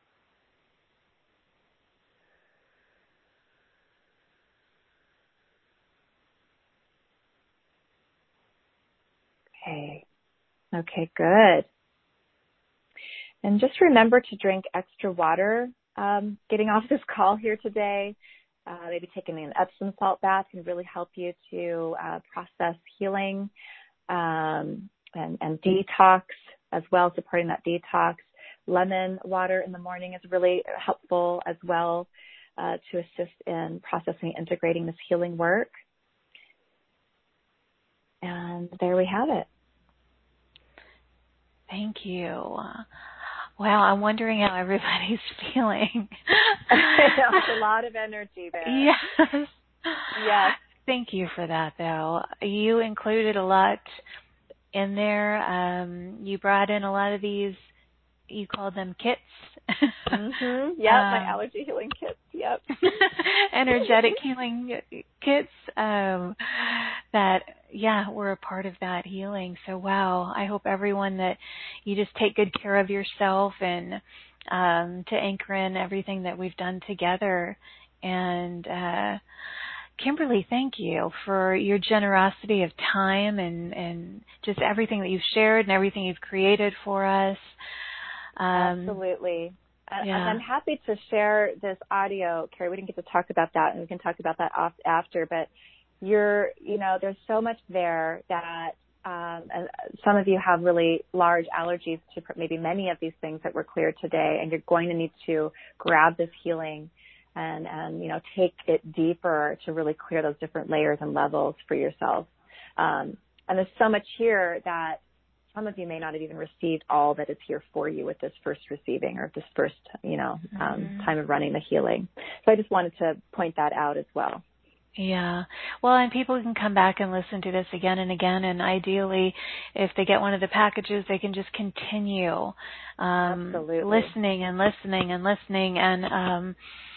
Okay, good. And just remember to drink extra water getting off this call here today. Maybe taking an Epsom salt bath can really help you to process healing and detox as well, supporting that detox. Lemon water in the morning is really helpful as well to assist in processing, integrating this healing work. And there we have it. Thank you. Wow, I'm wondering how everybody's feeling. There's a lot of energy there. Yes. Yes. Thank you for that, though. You included a lot in there. You brought in a lot of these, you called them kits. Mm-hmm. Yep, my allergy healing kits. Yep. Energetic healing kits that, were a part of that healing. So, wow, I hope everyone that you just take good care of yourself and to anchor in everything that we've done together. And Kimberly, thank you for your generosity of time and just everything that you've shared and everything you've created for us. Absolutely. And I'm happy to share this audio. Carrie, we didn't get to talk about that, and we can talk about that after, but there's so much there that and some of you have really large allergies to maybe many of these things that were cleared today, and you're going to need to grab this healing and take it deeper to really clear those different layers and levels for yourself. And there's so much here that some of you may not have even received all that is here for you with this first receiving or this first, time of running the healing. So I just wanted to point that out as well. Yeah. Well, and people can come back and listen to this again and again, and ideally, if they get one of the packages, they can just continue Absolutely. listening and listening and listening. And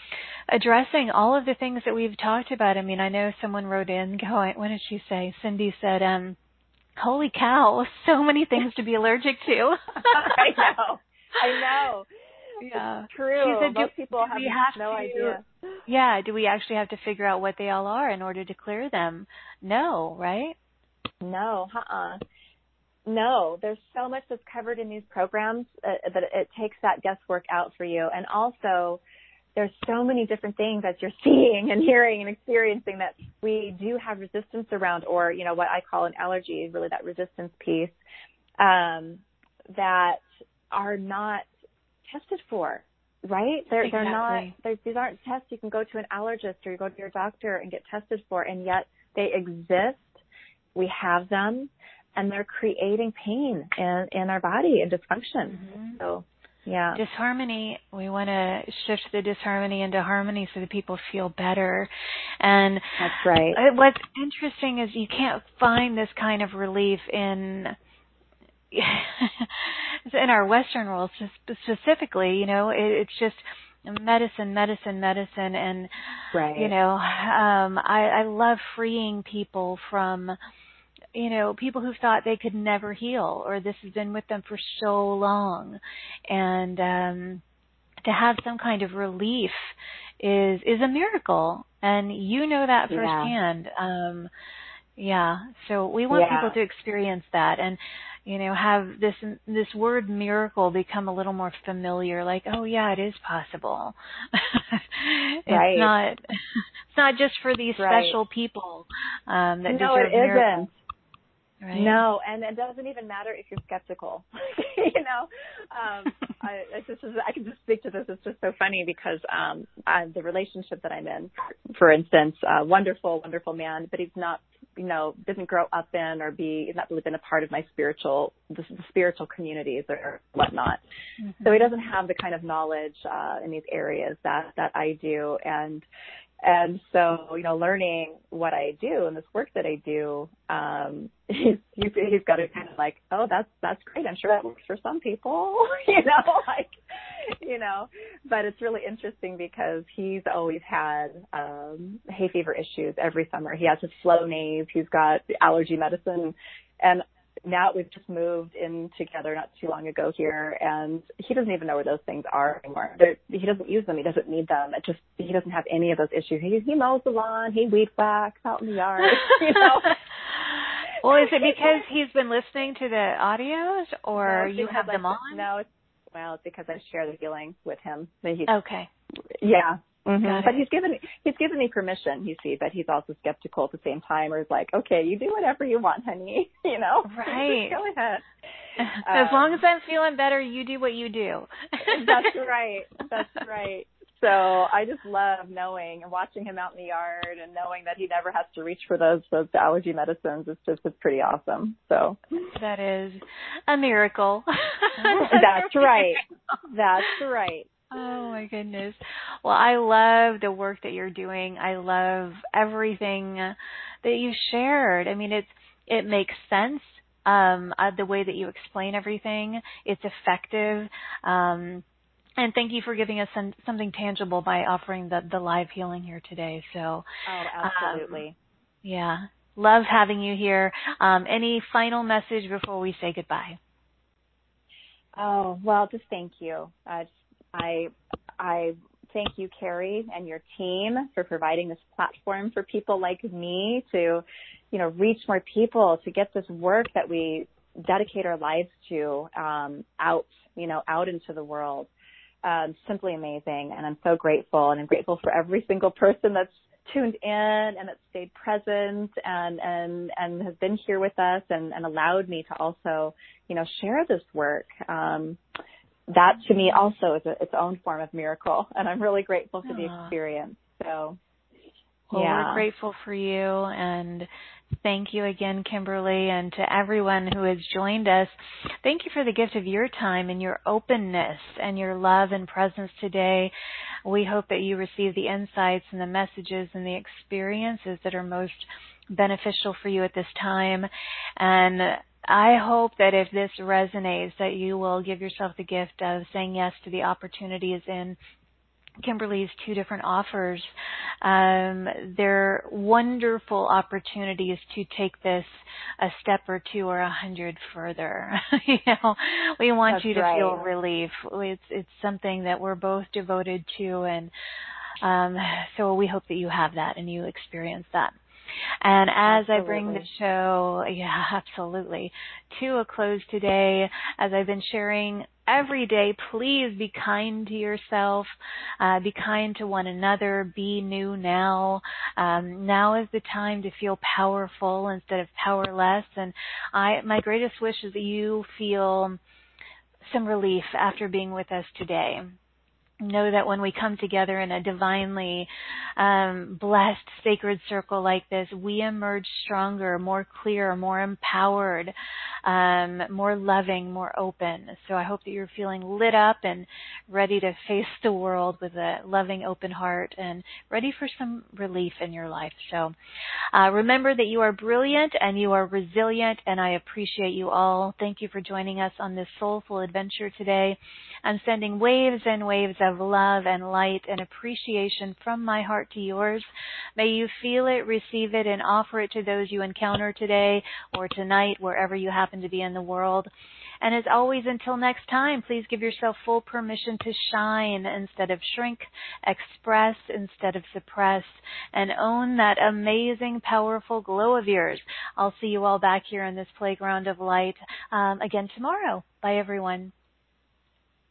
addressing all of the things that we've talked about. I mean, I know someone wrote in going, what did she say? Cindy said, holy cow, so many things to be allergic to. I know. Yeah. It's true. She said, most people have no idea. Yeah, do we actually have to figure out what they all are in order to clear them? No, right? No, No, there's so much that's covered in these programs that it takes that guesswork out for you. And also, there's so many different things that you're seeing and hearing and experiencing that we do have resistance around, or, you know, what I call an allergy, really that resistance piece, that are not tested for, right? They're not, these aren't tests you can go to an allergist or you go to your doctor and get tested for, and yet they exist. We have them, and they're creating pain in our body and dysfunction. Mm-hmm. So, yeah. Disharmony, we want to shift the disharmony into harmony so that people feel better. And that's right. What's interesting is you can't find this kind of relief in our Western world specifically. You know, it's just medicine, and right. You know, I love freeing people from, you know, people who thought they could never heal, or this has been with them for so long, and to have some kind of relief is a miracle, and you know that firsthand. So we want people to experience that, and you know, have this word miracle become a little more familiar. Like, oh yeah, it is possible. Right. It's not just for these special people that deserve miracles. Right. No, and it doesn't even matter if you're skeptical. You know, I can just speak to this. It's just so funny because the relationship that I'm in, for instance, wonderful, wonderful man, but he's not, you know, didn't grow up in or he's not really been a part of my the spiritual communities or whatnot. Mm-hmm. So he doesn't have the kind of knowledge in these areas that I do, and so, you know, learning what I do and this work that I do, he's got to kind of like, oh, that's great. I'm sure that works for some people, you know, but it's really interesting because he's always had hay fever issues every summer. He has his Flonase. He's got the allergy medicine, and now we've just moved in together not too long ago here, and he doesn't even know where those things are anymore. He doesn't use them. He doesn't need them. He doesn't have any of those issues. He mows the lawn. He weed whacks out in the yard. You know. Well, is it because he's been listening to the audios, or you have them on? No, it's because I share the healing with him. Okay. Yeah. Mm-hmm. But he's given me permission, you see, but he's also skeptical at the same time, or is like, okay, you do whatever you want, honey, you know? Right. Go ahead. As long as I'm feeling better, you do what you do. That's right. That's right. So I just love knowing and watching him out in the yard and knowing that he never has to reach for those allergy medicines. It's pretty awesome. So that is a miracle. That's right. That's right. Oh my goodness. Well, I love the work that you're doing. I love everything that you shared. I mean, it makes sense. The way that you explain everything, it's effective. And thank you for giving us something tangible by offering the live healing here today. So, oh, absolutely. Yeah. Love having you here. Any final message before we say goodbye? Oh, well, just thank you. I thank you, Carrie, and your team for providing this platform for people like me to, you know, reach more people, to get this work that we dedicate our lives to out into the world. Simply amazing, and I'm so grateful, and I'm grateful for every single person that's tuned in and that stayed present and has been here with us and allowed me to also, you know, share this work. That to me also is its own form of miracle, and I'm really grateful for the experience. So, well, we're grateful for you, and thank you again, Kimberly, and to everyone who has joined us. Thank you for the gift of your time and your openness and your love and presence today. We hope that you receive the insights and the messages and the experiences that are most beneficial for you at this time. And I hope that if this resonates, that you will give yourself the gift of saying yes to the opportunities in Kimberly's two different offers. They're wonderful opportunities to take this a step or two or 100 further. We want That's you to right. feel relief. It's something that we're both devoted to, and so we hope that you have that and you experience that. And as Absolutely. I bring the show, absolutely, to a close today, as I've been sharing every day, please be kind to yourself, be kind to one another, be new now. Now is the time to feel powerful instead of powerless. And my greatest wish is that you feel some relief after being with us today. Know that when we come together in a divinely blessed sacred circle like this, we emerge stronger, more clear, more empowered, more loving, more open. So I hope that you're feeling lit up and ready to face the world with a loving, open heart and ready for some relief in your life. So remember that you are brilliant and you are resilient, and I appreciate you all. Thank you for joining us on this soulful adventure today. I'm sending waves and waves of love and light and appreciation from my heart to yours. May you feel it, receive it, and offer it to those you encounter today or tonight, wherever you happen to be in the world. And as always, until next time, please give yourself full permission to shine instead of shrink, express instead of suppress, and own that amazing, powerful glow of yours. I'll see you all back here in this playground of light again tomorrow. Bye, everyone.